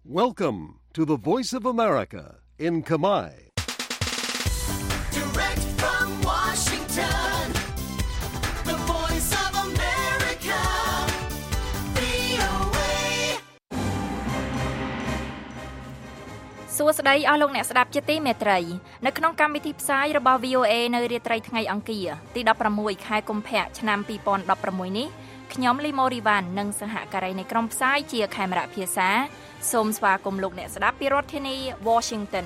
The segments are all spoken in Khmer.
Welcome to the Voice of America in Khmer. Direct from Washington, the Voice of America, VOA. សួស្តីអស់លោកអ្នកស្ដាប់ជាទីមេត្រីនៅក្នុងកម្មវិធីផ្សាយរបស់ VOA នៅរាត្រីថ្ងៃអង្គារទី16ខែកុម្ភៈឆ្នាំ2016នេះខ្ញុំលីម៉ូរីវ៉ាន់និងសហការីនៃក្រុមផ្សាយជាខេមរៈភាសាសូមស្វាគមន៍លោកអ្នកស្ដាប់ពីរដ្ឋធានី Washington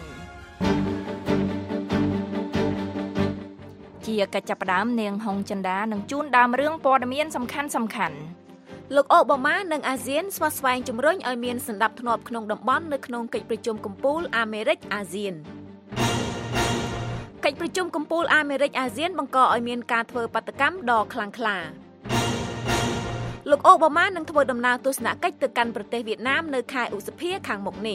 ជាកិច្ចចាប់ផ្ដើមនាងហុងចិន្តានឹងជូនដើមរឿងព័ត៌មានសំខាន់លោកអូបាម៉ានិងអាស៊ានស្វាស្វែងជំរុញឲ្យមានសន្តិភាពក្នុងតំបន់នៅក្នុងកិច្ចប្រជុំកំពូលអាមេរិកអាស៊ានកិច្ចប្រជុំកំពូលអាមេរិកអាស៊ានបង្កឲ្យមានការធ្វើបាតកម្មដ៏ខ្លាំងក្លាលោកអូបាម៉ានឹងធ្វើដំណើរទស្សនកិច្ចទៅកាន់ប្រទេសវៀតណាមនៅខែឧសភាខាងមុខនេះ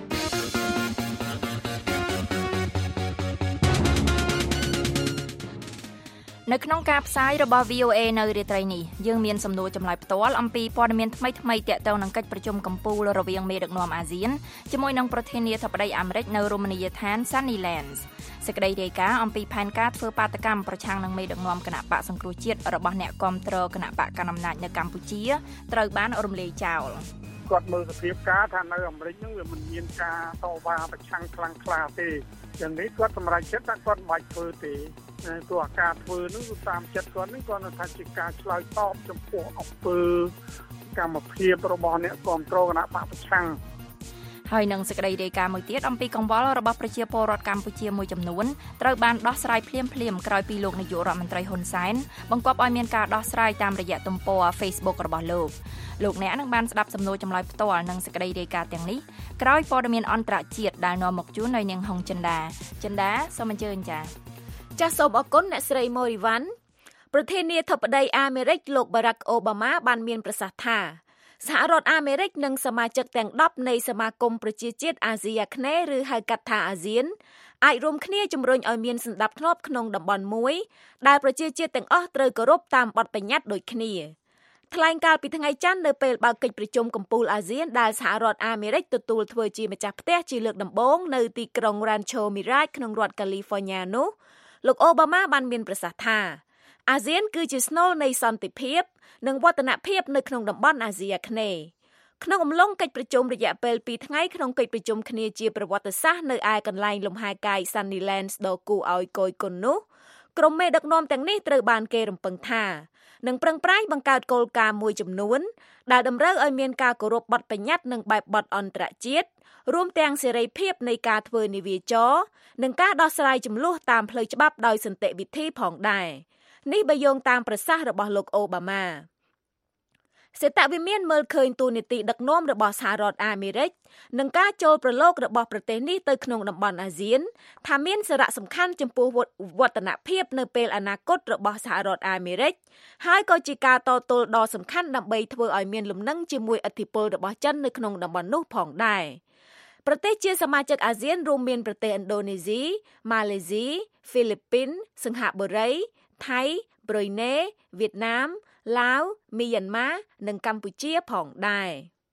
នៅក្នុងការផ្សាយរបស់ VOA នៅរាត្រីនេះយើងមានសំណួរចម្លើយផ្ទាល់អំពីព័ត៌មានថ្មីៗទាក់ទងនឹងកិច្ចប្រជុំកំពូលរវាងមេដឹកនាំអាស៊ានជាមួយនឹងប្រធានាធិបតីអាមេរិកនៅរមណីយដ្ឋាន Sunnylands សេចក្តីរាយការណ៍អំពីផែនការធ្វើបាតកម្មប្រឆាំងនឹងមេដឹកនាំគណបកសង្គ្រោះជាតិរបស់អ្នកគាំទ្រគណបកកណ្ដាលអំណាចនៅកម្ពុជាត្រូវបានរំលាយចោលគាត់មើលសភាពការថានៅអាមេរិកហ្នឹងវាមិនមានការតវ៉ាប្រឆាំងខ្លាំងក្លាទេយ៉ាងនេះគាត់សម្រេចចិត្តថាគាត់មិនបាច់ធ្វើទេទោះអាការធ្វើហ្នឹងគឺតាមចិត្តគាត់ហ្នឹងគាត់ថាជាការឆ្លើយតបចំពោះអំពើកម្មភាពរបស់អ្នកគាំទ្រគណបកប្រឆាំងហើយនឹងសេចក្តីរាយការណ៍មួយទៀតអំពីកង្វល់របស់ប្រជាពលរដ្ឋកម្ពុជាមួយចំនួនត្រូវបានដោះស្រាយភ្លាមៗក្រោយពីលោកនាយករដ្ឋមន្ត្រីហ៊ុនសែនបង្គាប់ឲ្យមានការដោះស្រាយតាមរយៈទំព័រ Facebook របស់លោកអ្នកនឹងបានស្ដាប់សំណួរចម្លើយផ្ទាល់និងសេចក្តីរាយការណ៍ទាំងនេះក្រោយព័ត៌មានអន្តរជាតិដែលនាំមកជូនដោយនាងហុងចិន្តាសូមអញ្ជើញចាសសូមអរគុណអ្នកស្រីម៉ូរីវ៉ាន់ប្រធានាធិបតីអាមេរិកលោកបារ៉ាក់អូបាម៉ាបានមានប្រសាសន៍ថាសហរដ្ឋអាមេរិកនិងសមាជិកទាំង10នៃសមាគមប្រជាជាតិអាស៊ីអាគ្នេយ៍ឬហៅកាត់ថាអាស៊ានអាចរួមគ្នាជំរុញឲ្យមានសន្តិភាពក្នុងតំបន់មួយដែលប្រជាជាតិទាំងអស់ត្រូវគោរពតាមបទបញ្ញត្តិដូចគ្នាថ្លែងកាលពីថ្ងៃច័ន្ទនៅពេលបើកកិច្ចប្រជុំកំពូលអាស៊ានដែលសហរដ្ឋអាមេរិកទទួលធ្វើជាម្ចាស់ផ្ទះជាលើកដំបូងនៅទីក្រុង Rancho Mirage ក្នុងរដ្ឋ California នោះលោកអូបាម៉ាបានមានប្រសាសន៍ថាអាស៊ានគឺជាស្នូលនៃសន្តិភាពនិងវឌ្ឍនភាពនៅក្នុងតំបន់អាស៊ីអាគ្នេយ៍ក្នុងអំឡុងកិច្ចប្រជុំរយៈពេល2ថ្ងៃក្នុងកិច្ចប្រជុំគ្នាជាប្រវត្តិសាស្ត្រនៅឯកន្លែងលំហែកាយ Sunnylands ដ៏គួរឲ្យគយគន់នោះក្រុមមេដឹកនាំទាំងនេះត្រូវបានគេរំពឹងថានឹងប្រឹងប្រែងបង្កើតគោលការណ៍មួយចំនួនដែលតម្រូវឲ្យមានការគោរពបទបញ្ញត្តិនិងបែបបទអន្តរជាតិរួមទាំងសេរីភាពនៃការធ្វើនាវាចរនិងការដោះស្រាយជម្លោះតាមផ្លូវច្បាប់ដោយសន្តិវិធីផងដែរនេះបើយោងតាមប្រសាសន៍របស់លោកអូបាម៉ាសេតវិមានមើលឃើញទូនីតិដឹកនាំរបស់សហរដ្ឋអាមេរិកនិងការចូលប្រឡូករបស់ប្រទេសនេះទៅក្នុងតំបន់អាស៊ានថាមានសារៈសំខាន់ចំពោះវឌ្ឍនភាពនៅពេលអនាគតរបស់សហរដ្ឋអាមេរិកហើយក៏ជាការតទល់ដ៏សំខាន់ដើម្បីធ្វើឲ្យមានលំនឹងជាមួយឥទ្ធិពលរបស់ចិននៅក្នុងតំបន់នោះផងដែរប្រទេសជាសមាជិកអាស៊ានរួមមានប្រទេសឥណ្ឌូនេស៊ីម៉ាឡេស៊ីហ្វីលីពីនសិង្ហបុរីថៃប្រ៊ុយណេវៀតណាមឡាវមីយ៉ាន់ម៉ានិងកម្ពុជាផងដែរ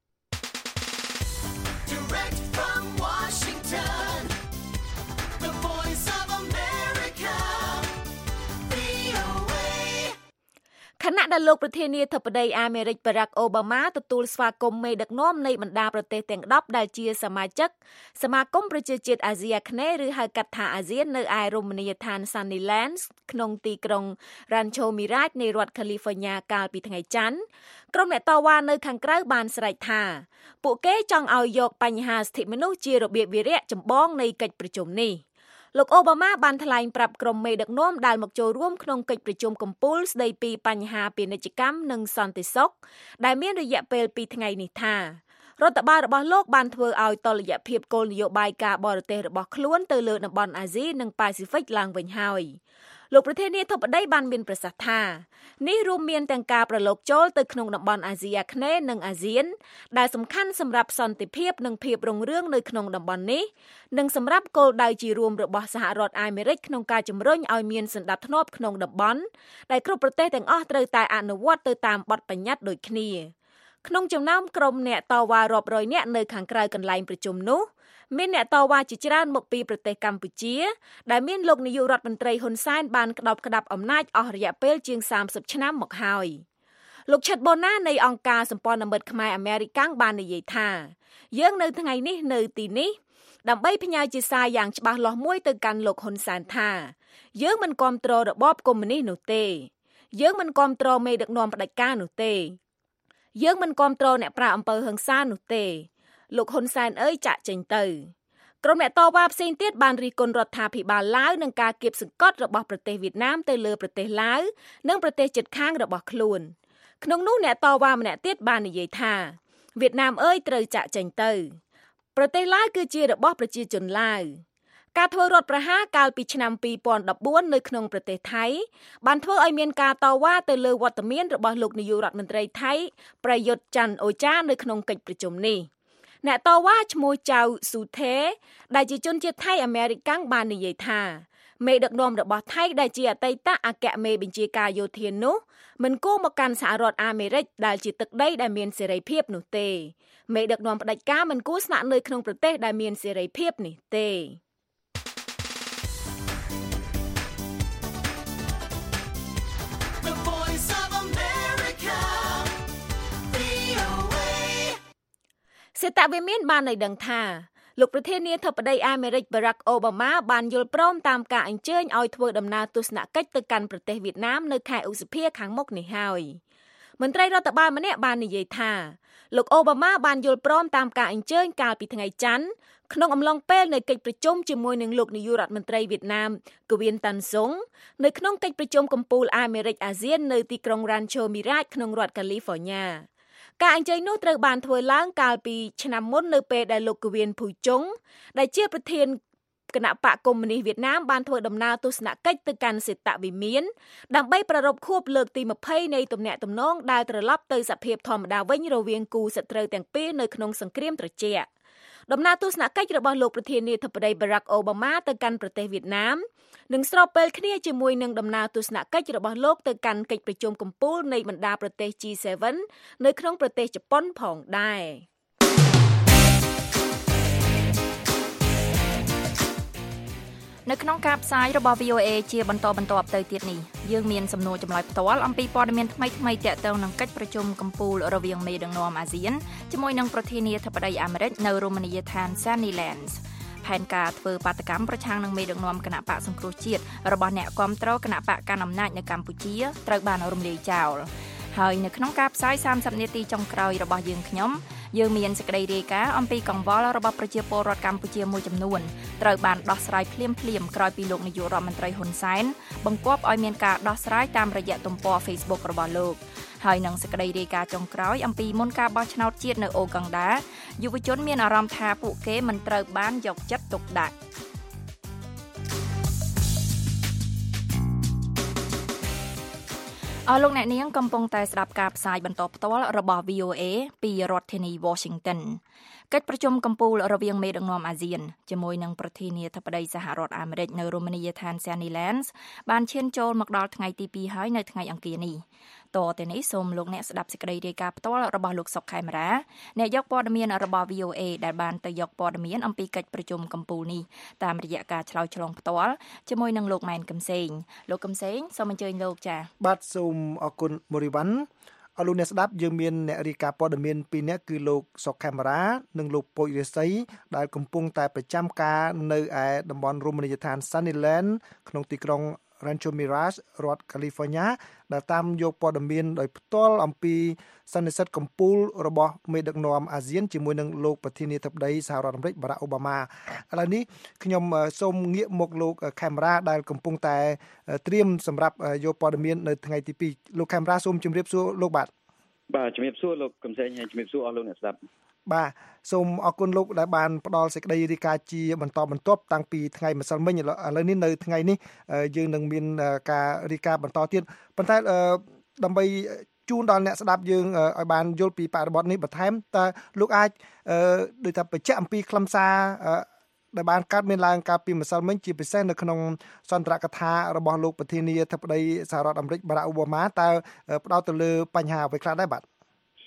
Direct from Washington, the Voice of America, VOA. ខណៈដែលលោកប្រធានាធិបតីអាមេរិកបារ៉ាក់អូបាម៉ាទទួលស្វាគមន៍មេដឹកនាំនៃបណ្ដាប្រទេសទាំង10ដែលជាសមាជិកសមាគមប្រជាជាតិអាស៊ីអាគ្នេយ៍ឬហៅកាត់ថាអាស៊ាននៅឯរមណីយដ្ឋាន Sunnylands ក្នុងទីក្រុង Rancho Mirage នៃរដ្ឋ California កាលពីថ្ងៃច័ន្ទក្រុមអ្នកតវ៉ានៅខាងក្រៅបានស្រែកថាពួកគេចង់ឲ្យយកបញ្ហាសិទ្ធិមនុស្សជារបៀបវារៈចម្បងនៃកិច្ចប្រជុំនេះលោកអូបាម៉ាបានថ្លែងប្រាប់ក្រុមមេដឹកនាំដែលមកចូលរួមក្នុងកិច្ចប្រជុំកំពូលស្ដីពីបញ្ហាពាណិជ្ជកម្មនិងសន្តិសុខដែលមានរយៈពេល2ថ្ងៃនេះថារដ្ឋបាលរបស់លោកបានធ្វើឲ្យតុល្យភាពគោលនយោបាយការបរទេសរបស់ខ្លួនទៅលើតំបន់អាស៊ីនិងប៉ាស៊ីហ្វិកឡើងវិញហើយលោកប្រធានាធិបតីបានមានប្រសាសន៍ថានេះរួមមានទាំងការប្រឡូកចូលទៅក្នុងតំបន់អាស៊ីអាគ្នេយ៍និងអាស៊ានដែលសំខាន់សម្រាប់សន្តិភាពនិងភាពរុងរឿងនៅក្នុងតំបន់នេះនិងសម្រាប់គោលដៅជារួមរបស់សហរដ្ឋអាមេរិកក្នុងការជំរុញឲ្យមានសន្តិភាពក្នុងតំបន់ដែលគ្រប់ប្រទេសទាំងអស់ត្រូវតែអនុវត្តទៅតាមបទបញ្ញត្តិដូចគ្នាក្នុងចំណោមក្រុមអ្នកតវ៉ារាប់រយនាក់នៅខាងក្រៅកន្លែងប្រជុំនោះមានអ្នកតវ៉ាជាច្រើនមកពីប្រទេសកម្ពុជាដែលមានលោកនាយករដ្ឋមន្ត្រីហ៊ុនសែនបានក្តាប់ក្តាប់អំណាចអស់រយៈពេលជាង30ឆ្នាំមកហើយលោកឆិតបូណានៃអង្គការសម្ព័ន្ធមិត្តខ្មែរអាមេរិកាំងបាននិយាយថាយើងនៅថ្ងៃនេះនៅទីនេះដើម្បីផ្ញើជាសារយ៉ាងច្បាស់លាស់មួយទៅកាន់លោកហ៊ុនសែនថាយើងមិនគាំទ្ររបបកុម្មុយនីសនោះទេយើងមិនគាំទ្រមេដឹកនាំផ្ដាច់ការនោះទេយើងមិនគាំទ្រអ្នកប្រាអំពើហិង្សានោះទេលោកហ៊ុនសែនអើយចាក់ចេញទៅក្រុមអ្នកតវ៉ាផ្សេងទៀតបានរិះគន់រដ្ឋាភិបាលឡាវនឹងការគៀបសង្កត់របស់ប្រទេសវៀតណាមទៅលើប្រទេសឡាវនិងប្រទេសជិតខាងរបស់ខ្លួនក្នុងនោះអ្នកតវ៉ាម្នាក់ទៀតបាននិយាយថាវៀតណាមអើយត្រូវចាក់ចេញទៅប្រទេសឡាវគឺជារបស់ប្រជាជនឡាវការធ្វើរដ្ឋប្រហារកាលពីឆ្នាំ2014នៅក្នុងប្រទេសថៃបានធ្វើឲ្យមានការតវ៉ាទៅលើវត្តមានរបស់លោកនាយករដ្ឋមន្ត្រីថៃប្រយុទ្ធច័ន្ទអូចានៅក្នុងកិច្ចប្រជុំនេះអ្នកតវ៉ាឈ្មោះចៅស៊ូថេដែលជាជនជាតិថៃអាមេរិកាំងបាននិយាយថាមេដឹកនាំរបស់ថៃដែលជាអតីតអគ្គមេបញ្ជាការយោធានោះមិនគួរមកកាន់សហរដ្ឋអាមេរិកដែលជាទឹកដីដែលមានសេរីភាពនោះទេមេដឹកនាំផ្ដាច់ការមិនគួរស្នាក់នៅក្នុងប្រទេសដែលមានសេរីភាពនេះទេ The Voice of America, VOA. សេតវិមានបានឲ្យដឹងថាលោកប្រធានាធិបតីអាមេរិកបារ៉ាក់អូបាម៉ាបានយល់ព្រមតាមការអញ្ជើញឲ្យធ្វើដំណើរទស្សនកិច្ចទៅកាន់ប្រទេសវៀតណាមនៅខែឧសភាខាងមុខនេះហើយមន្ត្រីរដ្ឋបាលម្នាក់បាននិយាយថាលោកអូបាម៉ាបានយល់ព្រមតាមការអញ្ជើញកាលពីថ្ងៃច័ន្ទក្នុងអំឡុងពេលនៃកិច្ចប្រជុំជាមួយនឹងលោកនាយករដ្ឋមន្ត្រីវៀតណាមកវៀនតាន់ស៊ុងនៅក្នុងកិច្ចប្រជុំកំពូលអាមេរិកអាស៊ាននៅទីក្រុង Rancho Mirage ក្នុងរដ្ឋកាលីហ្វ័រញ៉ាការអញ្ជើញនោះត្រូវបានធ្វើឡើងកាលពីឆ្នាំមុននៅពេលដែលលោកកវៀនភូជុងដែលជាប្រធានគណៈបកកុម្មុយនីសវៀតណាមបានធ្វើដំណើរទស្សនកិច្ចទៅកាន់សេតវិមានដើម្បីប្រារព្ធខួបលើកទី20នៃទំនាក់ទំនងដែលត្រឡប់ទៅសភាពធម្មតាវិញរវាងគូសត្រូវទាំងពីរនៅក្នុងសង្គ្រាមត្រជាក់ដំណើរទស្សនកិច្ចរបស់លោកប្រធានាធិបតីបារ៉ាក់អូបាម៉ាទៅកាន់ប្រទេសវៀតណាមនឹងស្របពេលគ្នាជាមួយនឹងដំណើរទស្សនកិច្ចរបស់លោកទៅកាន់កិច្ចប្រជុំកំពូលនៃបណ្ដាប្រទេស G7 នៅក្នុងប្រទេសជប៉ុនផងដែរនៅក្នុងការផ្សាយរបស់ VOA ជាបន្តទៅទៀតនេះយើងមានសំណួរចម្លើយផ្ទាល់អំពីព័ត៌មានថ្មីៗទាក់ទងនឹងកិច្ចប្រជុំកំពូលរវាងមេដឹកនាំអាស៊ានជាមួយនឹងប្រធានាធិបតីអាមេរិកនៅរមណីយដ្ឋាន Sunnylands ផែនការធ្វើបាតកម្មប្រឆាំងនឹងមេដឹកនាំគណៈបកសង្គ្រោះជាតិរបស់អ្នកគាំទ្រគណៈបកកណ្ដាលអំណាចនៅកម្ពុជាត្រូវបានរំលាយចោលហើយនៅក្នុងការផ្សាយ30នាទីចុងក្រោយរបស់យើងយើងមានសេចក្តីរាយការណ៍អំពីកង្វល់របស់ប្រជាពលរដ្ឋកម្ពុជាមួយចំនួនត្រូវបានដោះស្រាយភ្លាមក្រោយពីលោកនាយករដ្ឋមន្ត្រីហ៊ុនសែនបង្គាប់ឲ្យមានការដោះស្រាយតាមរយៈទំព័រ Facebook របស់លោកហើយនឹងសេចក្តីរាយការណ៍ចុងក្រោយអំពីមុនការបោះឆ្នោតជាតិនៅអូកាំងដាយុវជនមានអារម្មណ៍ថាពួកគេមិនត្រូវបានយកចិត្តទុកដាក់អស់លោកអ្នកនាងកំពុងតែស្ដាប់ការផ្សាយបន្តផ្ទាល់របស់ VOA ពីរដ្ឋធានី Washington កិច្ចប្រជុំកំពូលរវាងមេដឹកនាំអាស៊ានជាមួយនឹងប្រធានាធិបតីសហរដ្ឋអាមេរិកនៅរមណីយដ្ឋាន Sunnylands បានឈានចូលមកដល់ថ្ងៃទី2ហើយនៅថ្ងៃអង្គារនេះតទៅនេះសូមលោកអ្នកស្ដាប់សេចក្តីរាយការណ៍ផ្ទាល់របស់លោកសុកខេមរាអ្នកយកព័ត៌មានរបស់ VOA ដែលបានទៅយកព័ត៌មានអំពីកិច្ចប្រជុំកំពូលនេះតាមរយៈការឆ្លើយឆ្លងផ្ទាល់ជាមួយនឹងលោកម៉ែនកំសែងលោកកំសែងសូមអញ្ជើញលោកចា៎បាទសូមអរគុណមូរីវ៉ាន់អរលោកអ្នកស្ដាប់យើងមានអ្នករាយការណ៍ព័ត៌មានពីរនាក់គឺលោកសុកខេមរានិងលោកពុយរិស័យដែលកំពុងតែប្រចាំការនៅឯតំបន់រមណីយដ្ឋាន Sunnyland ក្នុងទីក្រុងRancho Mirage រដ្ឋ California ដែលតាមយកព័ត៌មានដោយផ្ទាល់អំពីសន្និសីទកំពូលរបស់មេដឹកនាំអាស៊ានជាមួយនឹងលោកប្រធានាធិបតីសហរដ្ឋអាមេរិកបារ៉ាក់អូបាម៉ាឥឡូវនេះខ្ញុំសូមងាកមកលោកខេមរាដែលកំពុងតែត្រៀមសម្រាប់យកព័ត៌មាននៅថ្ងៃទី2លោកខេមរាសូមជម្រាបសួរលោកបាទជំរាបសួរលោកកំសែងហើយជំរាបសួរអស់លោកអ្នកស្ដាប់បាទសូមអរគុណលោកដែលបានផ្ដល់សេចក្តីរាយការណ៍ជាបន្តបន្ទាប់តាំងពីថ្ងៃម្សិលមិញឥឡូវនេះនៅថ្ងៃនេះយើងនឹងមានការរាយការណ៍បន្តទៀតប៉ុន្តែដើម្បីជូនដល់អ្នកស្ដាប់យើងឲ្យបានយល់ពីបរិបទនេះបន្ថែមតើលោកអាចដូចថាបញ្ជាក់អំពីខ្លឹមសារដែលបានកើតមានឡើងកាលពីម្សិលមិញជាពិសេសនៅក្នុងសន្ទរកថារបស់លោកប្រធានាធិបតីសហរដ្ឋអាមេរិកបារ៉ាក់អូបាម៉ាតើផ្ដោតទៅលើបញ្ហាអ្វីខ្លះដែរបាទ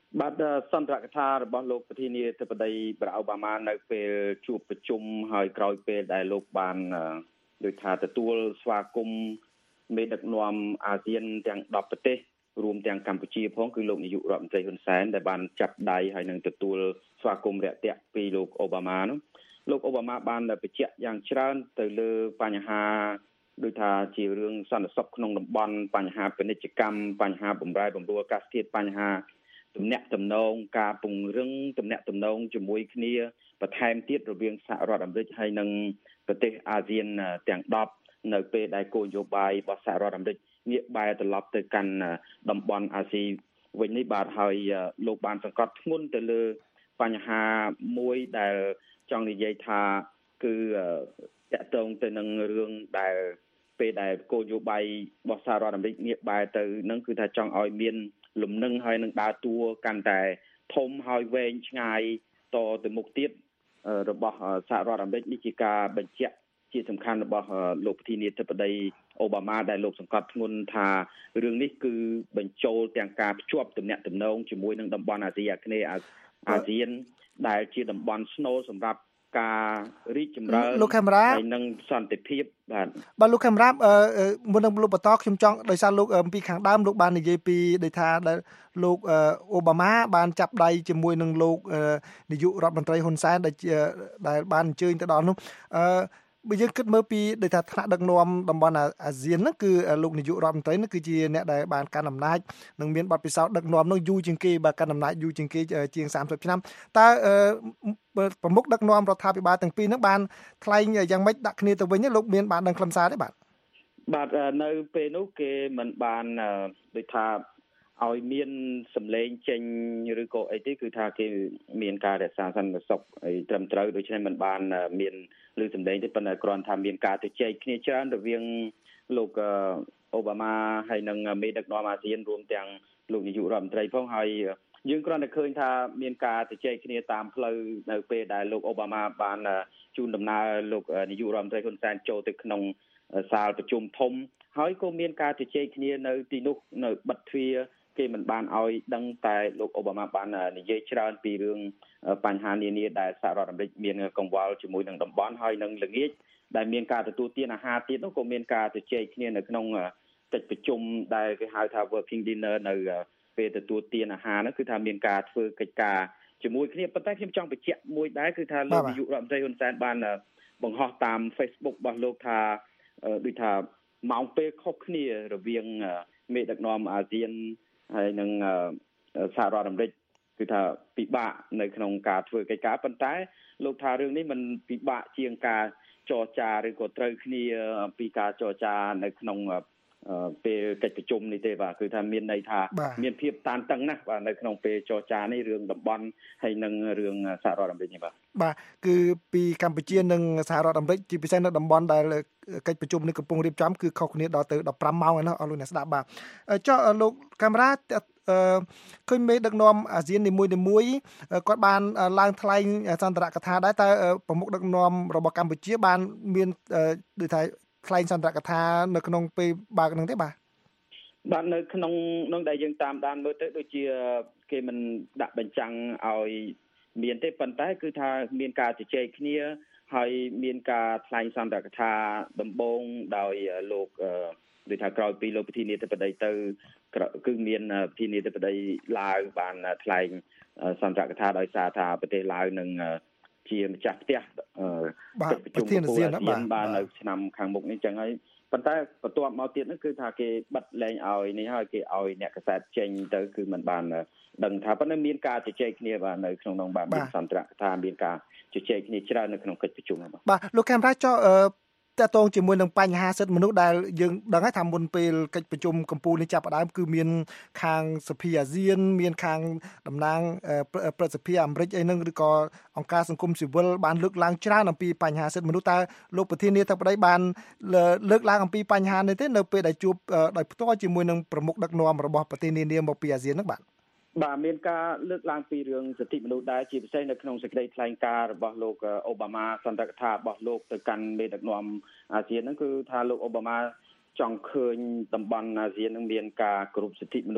បាទសន្ទរកថារបស់លោកប្រធានាធិបតីបារ៉ាក់អូបាម៉ានៅពេលជួបប្រជុំហើយក្រោយពេលដែលលោកបានដូចថាទទួលស្វាគមន៍មេដឹកនាំអាស៊ានទាំង10ប្រទេសរួមទាំងកម្ពុជាផងគឺលោកនាយករដ្ឋមន្ត្រីហ៊ុនសែនដែលបានចាប់ដៃហើយនឹងទទួលស្វាគមន៍រាក់ទាក់ពីលោកអូបាម៉ានោះលោកអូបាម៉ាបានបញ្ជាក់យ៉ាងច្រើនទៅលើបញ្ហាដូចថាជារឿងសន្តិសុខក្នុងតំបន់បញ្ហាពាណិជ្ជកម្មបញ្ហាបម្រែបម្រួលអាកាសធាតុបញ្ហាទំនាក់ទំនងការពង្រឹងទំនាក់ទំនងជាមួយគ្នាបន្ថែមទៀតរវាងសហរដ្ឋអាមេរិកហើយនិងប្រទេសអាស៊ានទាំង10នៅពេលដែលគោលនយោបាយរបស់សហរដ្ឋអាមេរិកងាកបែរត្រឡប់ទៅកាន់តំបន់អាស៊ីវិញនេះបាទហើយលោកបានសង្កត់ធ្ងន់ទៅលើបញ្ហាមួយដែលចង់និយាយថាគឺតកតងទៅនឹងរឿងដែលពេលដែលគោលនយោបាយរបស់សហរដ្ឋអាមេរិកងាកបែរទៅនឹងគឺថាចង់ឲ្យមានលំនឹងហើយនឹងដើរតួកាន់តែធំហើយវែងឆ្ងាយតទៅមុខទៀតរបស់សហរដ្ឋអាមេរិកនេះជាការបញ្ជាក់ជាសំខាន់របស់លោកប្រធានាធិបតីអូបាម៉ាដែលលោកសង្កត់ធ្ងន់ថារឿងនេះគឺបញ្ចូលទាំងការភ្ជាប់ទំនាក់ទំនងជាមួយនឹងតំបន់អាស៊ីអាគ្នេយ៍អាស៊ានដែលជាតំបន់ស្នូលសម្រាប់ការរីកចម្រើនហើយនឹងសន្តិភាពបាទលោកកាមេរ៉ាមុននឹងលោកបន្តខ្ញុំចង់ដោយសារលោកពីខាងដើមលោកបាននិយាយពីដូចថាលោកអូបាម៉ាបានចាប់ដៃជាមួយនឹងលោកនាយករដ្ឋមន្ត្រីហ៊ុនសែនដែលបានអញ្ជើញទៅដល់នោះបើយើងគិតមើលពីដូចថាថ្នាក់ដឹកនាំតំបន់អាស៊ានហ្នឹងគឺលោកនាយករដ្ឋមន្ត្រីហ្នឹងគឺជាអ្នកដែលបានកាន់អំណាចនិងមានបទពិសោធន៍ដឹកនាំនោះយូរជាងគេបាទកាន់អំណាចយូរជាងគេជាង30ឆ្នាំតើប្រមុខដឹកនាំរដ្ឋាភិបាលទាំងពីរហ្នឹងបានថ្លែងយ៉ាងម៉េចដាក់គ្នាទៅវិញលោកមានបានដឹងខ្លឹមសារទេបាទនៅពេលនោះគេមិនបានដូចថាឲ្យមានសម្លេងចេញឬក៏អីទេគឺថាគេមានការរក្សាសន្តិសុខឲ្យត្រឹមត្រូវដូច្នេះមិនបានមានឬសម្លេងទេប៉ុន្តែគ្រាន់ថាមានការទៅជែកគ្នាច្រើនរវាងលោកអូបាម៉ាហើយនិងមេដឹកនាំអាស៊ានរួមទាំងលោកនាយករដ្ឋមន្ត្រីផងហើយយើងគ្រាន់តែឃើញថាមានការទៅជែកគ្នាតាមផ្លូវនៅពេលដែលលោកអូបាម៉ាបានជូនដំណើរលោកនាយករដ្ឋមន្ត្រីហ៊ុនសែនចូលទៅក្នុងសាលប្រជុំធំហើយក៏មានការជជែកគ្នានៅទីនោះនៅបិទទ្វារគេមិនបានឲ្យដឹងតែលោកអូបាម៉ាបាននិយាយច្រើនពីរឿងបញ្ហានានាដែលសហរដ្ឋអាមេរិកមានកង្វល់ជាមួយនឹងតំបន់ហើយនឹងល្ងាចដែលមានការទទួលទានអាហារទៀតនោះក៏មានការជជែកគ្នានៅក្នុងកិច្ចប្រជុំដែលគេហៅថា working dinner នៅពេលទទួលទានអាហារនោះគឺថាមានការធ្វើកិច្ចការជាមួយគ្នាប៉ុន្តែខ្ញុំចង់បញ្ជាក់មួយដែរគឺថាលោកនាយករដ្ឋមន្ត្រីហ៊ុនសែនបានបង្ហោះតាម Facebook របស់លោកថាដូចថាម៉ោងពេលខុសគ្នារវាងមេដឹកនាំអាស៊ានហើយនឹងសហរដ្ឋអាមេរិកគឺថាពិបាកនៅក្នុងការធ្វើកិច្ចការប៉ុន្តែលោកថារឿងនេះมันពិបាកជាងការចរចាឬក៏ត្រូវគ្នាពីការចរចានៅក្នុងពេលកិច្ចប្រជុំនេះទេបាទគឺថាមានន័យថាមានភាពតានតឹងណាស់បាទនៅក្នុងពេលចរចានេះរឿងតំបន់ហើយនឹងរឿងសហរដ្ឋអាមេរិកនេះបាទគឺពីកម្ពុជានិងសហរដ្ឋអាមេរិកជាពិសេសនៅតំបន់ដែលកិច្ចប្រជុំនេះកំពុងរៀបចំគឺខុសគ្នាដល់ទៅ15ម៉ោងហើយណាអរលោកអ្នកស្ដាប់បាទចុះលោកកាមេរ៉ាឃើញមេដឹកនាំអាស៊ាននីមួយៗគាត់បានឡើងថ្លែងសន្ទរកថាដែរតើប្រមុខដឹកនាំរបស់កម្ពុជាបានមានដូចថាថ្លែងសន្ទរកថានៅក្នុងពេលបើកហ្នឹងទេបាទនៅក្នុងនោះដែលយើងតាមដានមើលទៅដូចជាគេមិនដាក់បញ្ចាំងឲ្យមានទេប៉ុន្តែគឺថាមានការជជែកគ្នាហើយមានការថ្លែងសន្ទរកថាដំបូងដោយលោកដូចថាក្រោយពីលោកប្រធានាធិបតីទៅគឺមានប្រធានាធិបតីឡាវបានថ្លែងសន្ទរកថាដោយសារថាប្រទេសឡាវនឹងជាម្ចាស់ផ្ទះប្រជុំអាស៊ានបាននៅឆ្នាំខាងមុខនេះចឹងហើយប៉ុន្តែបន្ទាប់មកទៀតនោះគឺថាគេបិទលែងឲ្យនេះហើយគេឲ្យអ្នកកសែតចេញទៅគឺមិនបានដឹងថាប៉ុន្តែមានការជជែកគ្នាបាទនៅក្នុងនោះបាទមានសន្ទរកថាមានការជជែកគ្នាច្រើននៅក្នុងកិច្ចប្រជុំបាទលោកកាមេរ៉ាចុះតកតងជាមួយនឹងបញ្ហាសិទ្ធិមនុស្សដែលយើងដឹងហើយថាមុនពេលកិច្ចប្រជុំកម្ពុជានេះចាប់ផ្ដើមគឺមានខាងសភាអាស៊ានមានខាងតំណាងប្រតិភិអាមេរិកអីហ្នឹងឬក៏អង្គការសង្គមស៊ីវិលបានលើកឡើងច្រើនអំពីបញ្ហាសិទ្ធិមនុស្សតើលោកប្រធានាធិបតីបានលើកឡើងអំពីបញ្ហានេះទេនៅពេលដែលជួបដោយផ្ទាល់ជាមួយនឹងប្រមុខដឹកនាំរបស់ប្រទេសនានាមកពីអាស៊ានហ្នឹងបាទមានការលើកឡើងពីរឿងសិទ្ធិមនុស្សដែរជាពិសេសនៅក្នុងសេចក្តីថ្លែងការណ៍របស់លោកអូបាម៉ាសន្ទរកថារបស់លោកទៅកាន់មេដឹកនាំអាស៊ានហ្នឹងគឺថាលោកអូបាម៉ាចង់ឃើញតំបន់អាស៊ាននឹងមានការគោរពសិទ្ធិមនុស្ស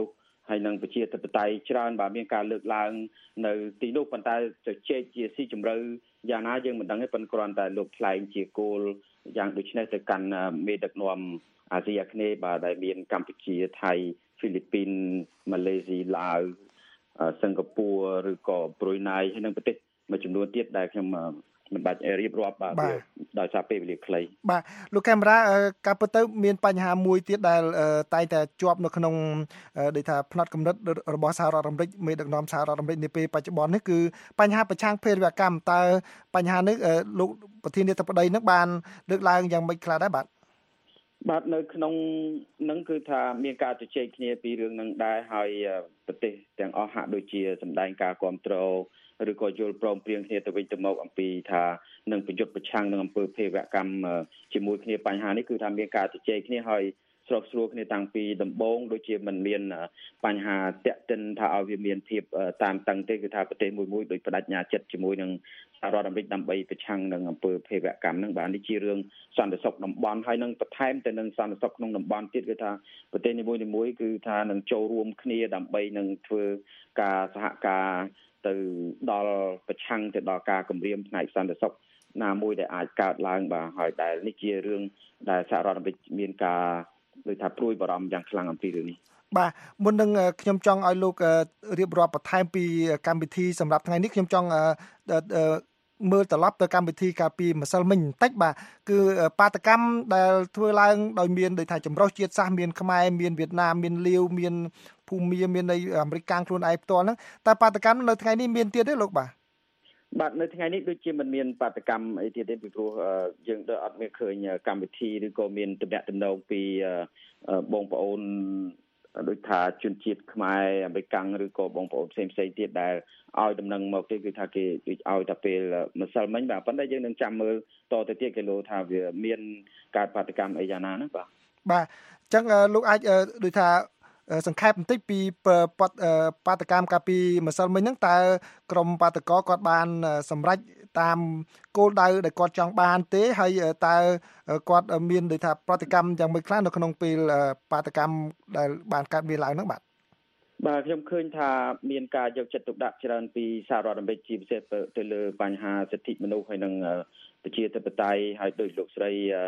ហើយនឹងប្រជាធិបតេយ្យច្រើនបាទមានការលើកឡើងនៅទីនោះប៉ុន្តែជជែកជាស៊ីជម្រៅយ៉ាងណាយើងមិនដឹងទេប៉ុន្តែគ្រាន់តែលោកថ្លែងជាគោលយ៉ាងដូចនេះទៅកាន់មេដឹកនាំអាស៊ីអាគ្នេយ៍បាទដែលមានកម្ពុជាថៃហ្វីលីពីនម៉ាឡេស៊ីឡាវសិង្ហបុរីឬក៏ប្រូយណៃហើយនិងប្រទេសមួយចំនួនទៀតដែលខ្ញុំមិនបាច់រៀបរាប់បាទដោយសារពេលវេលាខ្លីបាទលោកកាមេរ៉ាការពិតទៅមានបញ្ហាមួយទៀតដែលតែងតែជាប់នៅក្នុងដូចថាផ្នត់គំនិតរបស់សហរដ្ឋអាមេរិកមេដឹកនាំសហរដ្ឋអាមេរិកនាពេលបច្ចុប្បន្ននេះគឺបញ្ហាប្រឆាំងភេរវកម្មតើបញ្ហានេះលោកប្រធានាធិបតីនឹងបានលើកឡើងយ៉ាងម៉េចខ្លះដែរបាទនៅក្នុងនឹងគឺថាមានការជជែកគ្នាពីរឿងនឹងដែរហើយប្រទេសទាំងអស់ហាក់ដូចជាសម្ដែងការគ្រប់គ្រងឬក៏យល់ព្រមព្រៀងគ្នាទៅវិញទៅមកអំពីថានឹងប្រយុទ្ធប្រឆាំងនឹងអំពើភេរវកម្មជាមួយគ្នាបញ្ហានេះគឺថាមានការជជែកគ្នាហើយស្រុកស្រួលគ្នាតាំងពីដំបូងដូចជាមិនមានបញ្ហាតាក់ទិនថាឲ្យវាមានភាពតាមតឹងទេគឺថាប្រទេសមួយដូចបដិញ្ញាចិត្តជាមួយនឹងសហរដ្ឋអាមេរិកដើម្បីប្រឆាំងនឹងអំពើភេរវកម្មនឹងបាទនេះជារឿងសន្តិសុខតំបន់ហើយនឹងបន្ថែមទៅនឹងសន្តិសុខក្នុងតំបន់ទៀតគឺថាប្រទេសនីមួយៗគឺថានឹងចូលរួមគ្នាដើម្បីនឹងធ្វើការសហការទៅដល់ប្រឆាំងទៅដល់ការគម្រាមផ្នែកសន្តិសុខណាមួយដែលអាចកើតឡើងបាទហើយដែលនេះជារឿងដែលសហរដ្ឋអាមេរិកមានការដូចថាព្រួយបារម្ភយ៉ាងខ្លាំងអំពីរឿងនេះបាទមុននឹងខ្ញុំចង់ឲ្យលោករៀបរាប់បន្ថែមពីកម្មវិធីសម្រាប់ថ្ងៃនេះខ្ញុំចង់មើលត្រឡប់ទៅកម្មវិធីកាលពីម្សិលមិញបន្តិចបាទគឺបាតកម្មដែលធ្វើឡើងដោយមានដូចថាចម្រុះជាតិសាសន៍មានខ្មែរមានវៀតណាមមានលាវមានភូមាមាននៃអាមេរិកកាំងខ្លួនឯងផ្ទាល់ហ្នឹងតែបាតកម្មនៅថ្ងៃនេះមានទៀតទេលោកបាទនៅថ្ងៃនេះដូចជាមិនមានបាតកម្មអីទៀតទេពីព្រោះយើងដូចអត់មានឃើញកម្មវិធីឬក៏មានទំនាក់ទំនងពីបងប្អូនដូចថាជនជាតិខ្មែរអាមេរិកកាំងឬក៏បងប្អូនផ្សេងទៀតដែលឲ្យដំណឹងមកទេគឺថាគេឲ្យតែពេលម្សិលមិញបាទប៉ុន្តែយើងនឹងចាំមើលតទៅទៀតគេលោថាវាមានការបាតកម្មអីយ៉ាងណាណាបាទអញ្ចឹងលោកអាចដូចថាសង្ខេបបន្តិចពីបាតកម្មកាលពីម្សិលមិញហ្នឹងតើក្រុមបាតកោគាត់បានសម្រេចតាមគោលដៅដែលគាត់ចង់បានទេហើយតើគាត់មានដូចថាប្រតិកម្មយ៉ាងម៉េចខ្លះនៅក្នុងពេលបាតកម្មដែលបានកើតមានឡើងហ្នឹងបាទខ្ញុំឃើញថាមានការយកចិត្តទុកដាក់ច្រើនពីសហរដ្ឋអាមេរិកជាពិសេសទៅលើបញ្ហាសិទ្ធិមនុស្សហើយនិងប្រជាធិបតេយ្យហើយដោយលោកស្រី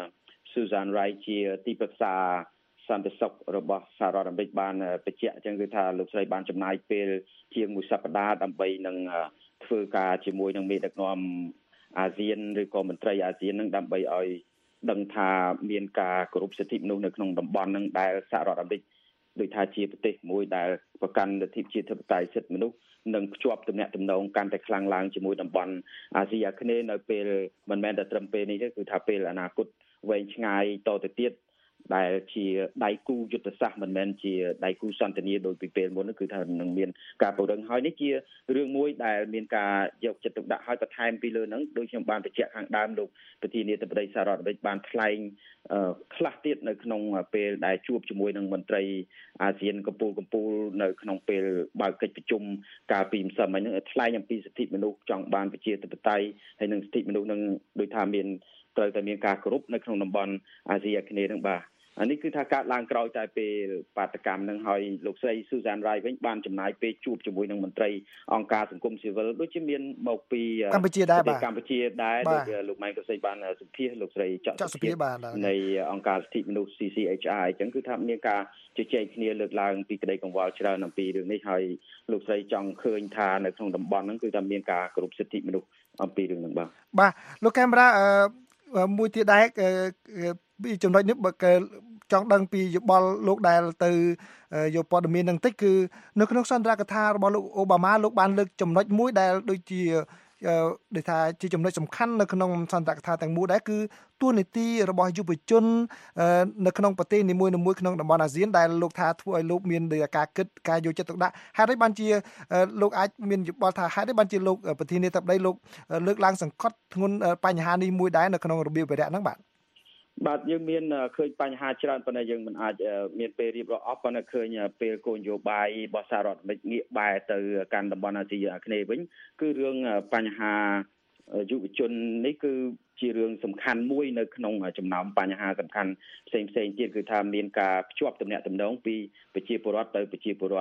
Susan Rice ជាទីប្រឹក្សាសន្តិសុខរបស់សហរដ្ឋអាមេរិកបានបញ្ជាក់អញ្ចឹងគឺថាលោកស្រីបានចំណាយពេលជាងមួយសប្តាហ៍ដើម្បីនឹងធ្វើការជាមួយនឹងមេដឹកនាំអាស៊ានឬក៏មន្ត្រីអាស៊ាននឹងដើម្បីឲ្យដឹងថាមានការគោរពសិទ្ធិមនុស្សនៅក្នុងតំបន់នឹងដែលសហរដ្ឋអាមេរិកដូចថាជាប្រទេសមួយដែលប្រកាន់លទ្ធិប្រជាធិបតេយ្យសិទ្ធិមនុស្សនិងភ្ជាប់ទំនាក់ទំនងកាន់តែខ្លាំងឡើងជាមួយតំបន់អាស៊ីអាគ្នេយ៍នៅពេលមិនមែនតែត្រឹមពេលនេះទេគឺថាពេលអនាគតវែងឆ្ងាយតទៅទៀតដែលជាដៃគូយុទ្ធសាស្ត្រមិនមែនជាដៃគូសន្តិនិកដោយពីពេលមុនគឺថានឹងមានការពង្រឹងហើយនេះជារឿងមួយដែលមានការយកចិត្តទុកដាក់ឲ្យបន្ថែមពីលើហ្នឹងដូចខ្ញុំបានបញ្ជាក់ខាងដើមលោកប្រធានាធិបតីសហរដ្ឋអាមេរិកបានថ្លែងខ្លះទៀតនៅក្នុងពេលដែលជួបជាមួយនឹងមន្ត្រីអាស៊ានកំពូលនៅក្នុងពេលបើកកិច្ចប្រជុំកាលពីម្សិលមិញហ្នឹងថ្លែងអំពីសិទ្ធិមនុស្សចង់បានប្រជាធិបតេយ្យហើយនឹងសិទ្ធិមនុស្សនឹងដូចថាមានត្រូវតែមានការគោរពនៅក្នុងតំបន់អាស៊ីអាគ្នេយ៍ហ្នឹងបាទអានេះគឺថាកើតឡើងក្រោយតែពេលបាតកម្មនឹងហើយលោកស្រី Susan Rice វិញបានចំណាយពេលជួបជាមួយនឹងមន្ត្រីអង្គការសង្គមស៊ីវិលដូចជាមានមកពីកម្ពុជាដែរបាទកម្ពុជាដែរដូចលោកម៉ៃក៏ស្អីបានសម្ភាសលោកស្រីច័ន្ទសុភានៃអង្គការសិទ្ធិមនុស្ស CCHR អញ្ចឹងគឺថាមានការជជែកគ្នាលើកឡើងពីក្តីកង្វល់ច្រើនអំពីរឿងនេះហើយលោកស្រីចង់ឃើញថានៅក្នុងតំបន់ហ្នឹងគឺថាមានការគោរពសិទ្ធិមនុស្សអំពីរឿងហ្នឹងបាទលោកកាមេរ៉ាមួយទៀតដែរពីចំណុចនេះបើចង់ដឹងពីយោបល់លោកដែលទៅយកព័ត៌មាននឹងតិចគឺនៅក្នុងសន្ទរកថារបស់លោកអូបាម៉ាលោកបានលើកចំណុចមួយដែលដូចជាដូចថាជាចំណុចសំខាន់នៅក្នុងសន្ទរកថាទាំងមូលដែរគឺទួនាទីរបស់យុវជននៅក្នុងប្រទេសនីមួយៗក្នុងតំបន់អាស៊ានដែលលោកថាធ្វើឲ្យលោកមានការគិតការយកចិត្តទុកដាក់ហេតុអីបានជាលោកអាចមានយោបល់ថាហេតុអីបានជាលោកប្រធានាធិបតីលោកលើកឡើងសង្កត់ធ្ងន់បញ្ហានេះមួយដែរនៅក្នុងរបៀបវិរៈហ្នឹងបាទយើងមានឃើញបញ្ហាច្រើនប៉ុន្តែយើងមិនអាចមានពេលរៀបរាប់អស់ប៉ុន្តែឃើញពេលគោលនយោបាយរបស់សហរដ្ឋអាមេរិកងាកបែរទៅកាន់តំបន់អាស៊ីអាគ្នេយ៍វិញគឺរឿងបញ្ហាយុវជននេះគឺជារឿងសំខាន់មួយនៅក្នុងចំណោមបញ្ហាសំខាន់ផ្សេងទៀតគឺថាមានការភ្ជាប់ទំនាក់ទំនងពីប្រជាពលរដ្ឋទៅប្រជាពលរដ្ឋ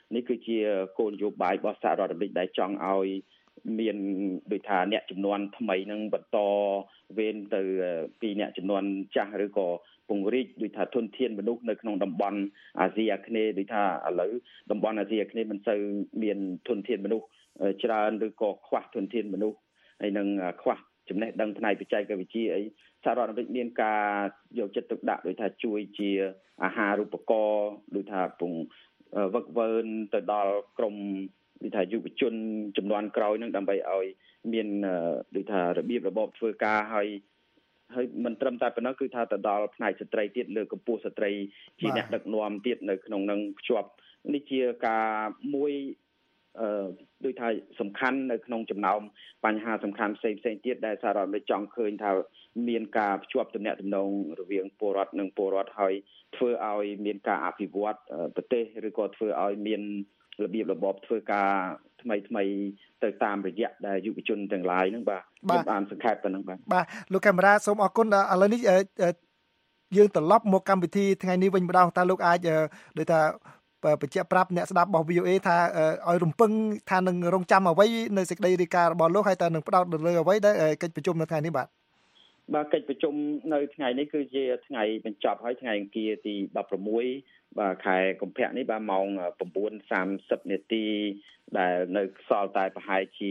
នេះគឺជាគោលនយោបាយរបស់សហរដ្ឋអាមេរិកដែលចង់ឲ្យមានដូចថាអ្នកចំនួនថ្មីនឹងបន្តវេនទៅពីអ្នកចំនួនចាស់ឬក៏ពង្រីកដូចថាធនធានមនុស្សនៅក្នុងតំបន់អាស៊ីអាគ្នេយ៍ដូចថាឥឡូវតំបន់អាស៊ីអាគ្នេយ៍មិនសូវមានធនធានមនុស្សច្រើនឬក៏ខ្វះធនធានមនុស្សហើយនឹងខ្វះចំណេះដឹងផ្នែកបច្ចេកវិទ្យាអីសហរដ្ឋអាមេរិកមានការយកចិត្តទុកដាក់ដូចថាជួយជាអាហារូបករណ៍ដូចថាពងវឹកវើទៅដល់ក្រុមដូចថាយុវជនចំនួនក្រោយនឹងដើម្បីឲ្យមានដូចថារបៀបរបបធ្វើការហើយមិនត្រឹមតែប៉ុណ្ណោះគឺថាទៅដល់ផ្នែកស្ត្រីទៀតលើកកម្ពស់ស្ត្រីជាអ្នកដឹកនាំទៀតនៅក្នុងនឹងភ្ជាប់នេះជាការមួយដូចថាសំខាន់នៅក្នុងចំណោមបញ្ហាសំខាន់ផ្សេងទៀតដែលសហរដ្ឋអាមេរិកចង់ឃើញថាមានការភ្ជាប់ទំនាក់ទំនងរវាងពលរដ្ឋនិងពលរដ្ឋហើយធ្វើឲ្យមានការអភិវឌ្ឍប្រទេសឬក៏ធ្វើឲ្យមានរបៀបរបបធ្វើការថ្មីទៅតាមរយៈដែលយុវជនទាំងឡាយហ្នឹងបាទខ្ញុំបានសង្ខេបប៉ុណ្ណឹងបាទលោកកាមេរ៉ាសូមអរគុណឥឡូវនេះយើងត្រឡប់មកកម្មវិធីថ្ងៃនេះវិញម្ដងតើលោកអាចដូចថាបញ្ជាក់ប្រាប់អ្នកស្ដាប់របស់ VOA ថាឲ្យរំពឹងថានឹងរងចាំអ្វីនៅសេចក្តីរាយការណ៍របស់លោកហើយតើនឹងផ្ដោតលើអ្វីដែលកិច្ចប្រជុំនៅថ្ងៃនេះបាទកិច្ចប្រជុំនៅថ្ងៃនេះគឺជាថ្ងៃបញ្ចប់ហើយថ្ងៃអង្គារទី16ខែកុម្ភៈនេះម៉ោង 9:30 នាទីដែលនៅសល់តែប្រហែលជា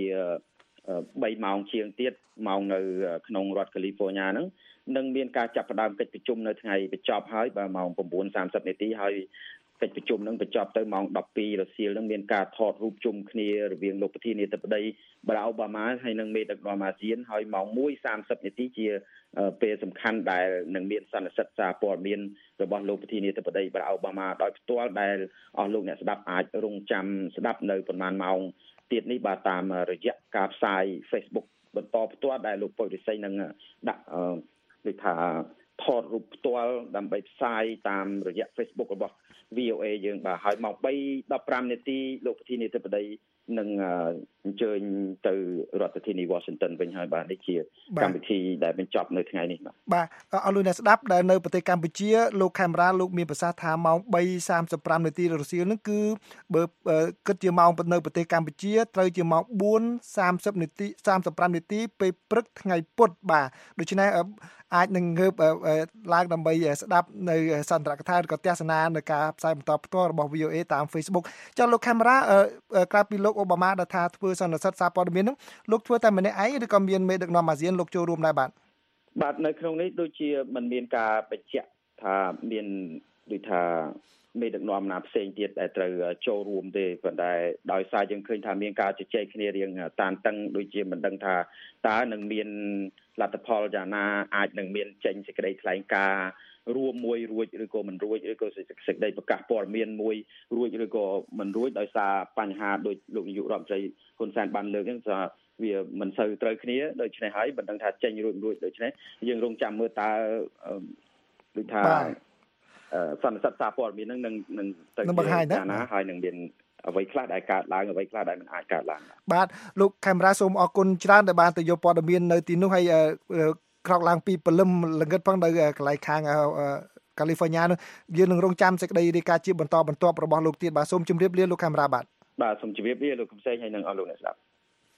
3ម៉ោងជាងទៀតម៉ោងនៅក្នុងរដ្ឋកាលីហ្វ័រញ៉ាហ្នឹងនឹងមានការចាប់ផ្ដើមកិច្ចប្រជុំនៅថ្ងៃបញ្ចប់ហើយម៉ោង 9:30 នាទីហើយកិច្ចប្រជុំនឹងបញ្ចប់ទៅម៉ោង 12 រសៀលនឹងមានការថតរូបជុំគ្នារវាងលោកប្រធានាធិបតីបារ៉ាក់អូបាម៉ាហើយនិងមេដឹកនាំអាស៊ានហើយម៉ោង 1:30 នាទីជាពេលសំខាន់ដែលនឹងមានសន្និសីទសារព័ត៌មានរបស់លោកប្រធានាធិបតីបារ៉ាក់អូបាម៉ាដោយផ្ទាល់ដែលអស់លោកអ្នកស្ដាប់អាចរងចាំស្ដាប់នៅប្រហែលម៉ោងទៀតនេះបាទតាមរយៈការផ្សាយ Facebook បន្តផ្ទាល់ដែលលោកពុយរិស័យនឹងដាក់ដូចថាថតរូបផ្ទាល់ដើម្បីផ្សាយតាមរយៈ Facebook របស់ VOA យើងបាទហើយម៉ោង 3:15 នាទីលោកប្រធានាធិបតីនឹងអញ្ជើញទៅរដ្ឋធានី Washington វិញហើយបាទនេះជាកម្មវិធីដែលបញ្ចប់នៅថ្ងៃនេះបាទអរលោកអ្នកស្ដាប់ដែលនៅប្រទេសកម្ពុជាលោកខេមរាលោកមានប្រសាសន៍ថាម៉ោង 3:35 នាទីរសៀលនេះគឺបើគិតជាម៉ោងនៅប្រទេសកម្ពុជាត្រូវជាម៉ោង 4:30 នាទី 35 នាទីពេលព្រឹកថ្ងៃពុធបាទដូច្នេះអាចនឹងងើបឡើងដើម្បីស្ដាប់នៅសន្ទរកថាឬក៏ទស្សនានៅការផ្សាយបន្តផ្ទាល់របស់ VOA តាម Facebook ចុះលោកខេមរាក្រៅពីលោកអូបាម៉ាដែលថាធ្វើសន្និសីទសារព័ត៌មាននោះលោកធ្វើតែម្នាក់ឯងឬក៏មានមេដឹកនាំអាស៊ានលោកចូលរួមដែរបាទនៅក្នុងនេះដូចជាមិនមានការបញ្ជាក់ថាមានដូចថាមេដឹកនាំណាផ្សេងទៀតដែលត្រូវចូលរួមទេប៉ុន្តែដោយសារយើងឃើញថាមានការជជែកគ្នារៀងតានតឹងដូចជាមិនដឹងថាតើនឹងមានលទ្ធផលយ៉ាងណាអាចនឹងមានចេញសេចក្តីថ្លែងការណ៍រួមមួយរួចឬក៏មិនរួចឬក៏សេចក្តីប្រកាសព័ត៌មានមួយរួចឬក៏មិនរួចដោយសារបញ្ហាដូចលោកនាយករដ្ឋមន្ត្រីហ៊ុនសែនបានលើកហ្នឹងថាវាមិនសូវត្រូវគ្នាដូច្នេះហើយមិនដឹងថាចេញរួចដូច្នេះយើងរងចាំមើលតើដូចថាសន្និសីទសារព័ត៌មានហ្នឹងនឹងទៅយ៉ាងណាហើយនឹងមានអ្វីខ្លះដែលកើតឡើងអ្វីខ្លះដែលមិនអាចកើតឡើងបាទលោកខេមរាសូមអរគុណច្រើនដែលបានទៅយកព័ត៌មាននៅទីនោះហើយក្រោកឡើងពីព្រលឹមល្ងឹតផងនៅកន្លែងខាងកាលីហ្វ័រញ៉ានោះយើងនឹងរងចាំសេចក្តីរាយការណ៍ជាបន្តបន្ទាប់របស់លោកទៀតបាទសូមជម្រាបលាលោកខេមរាបាទសូមជម្រាបលាលោកកំសែងហើយនិងអស់លោកអ្នកស្ដាប់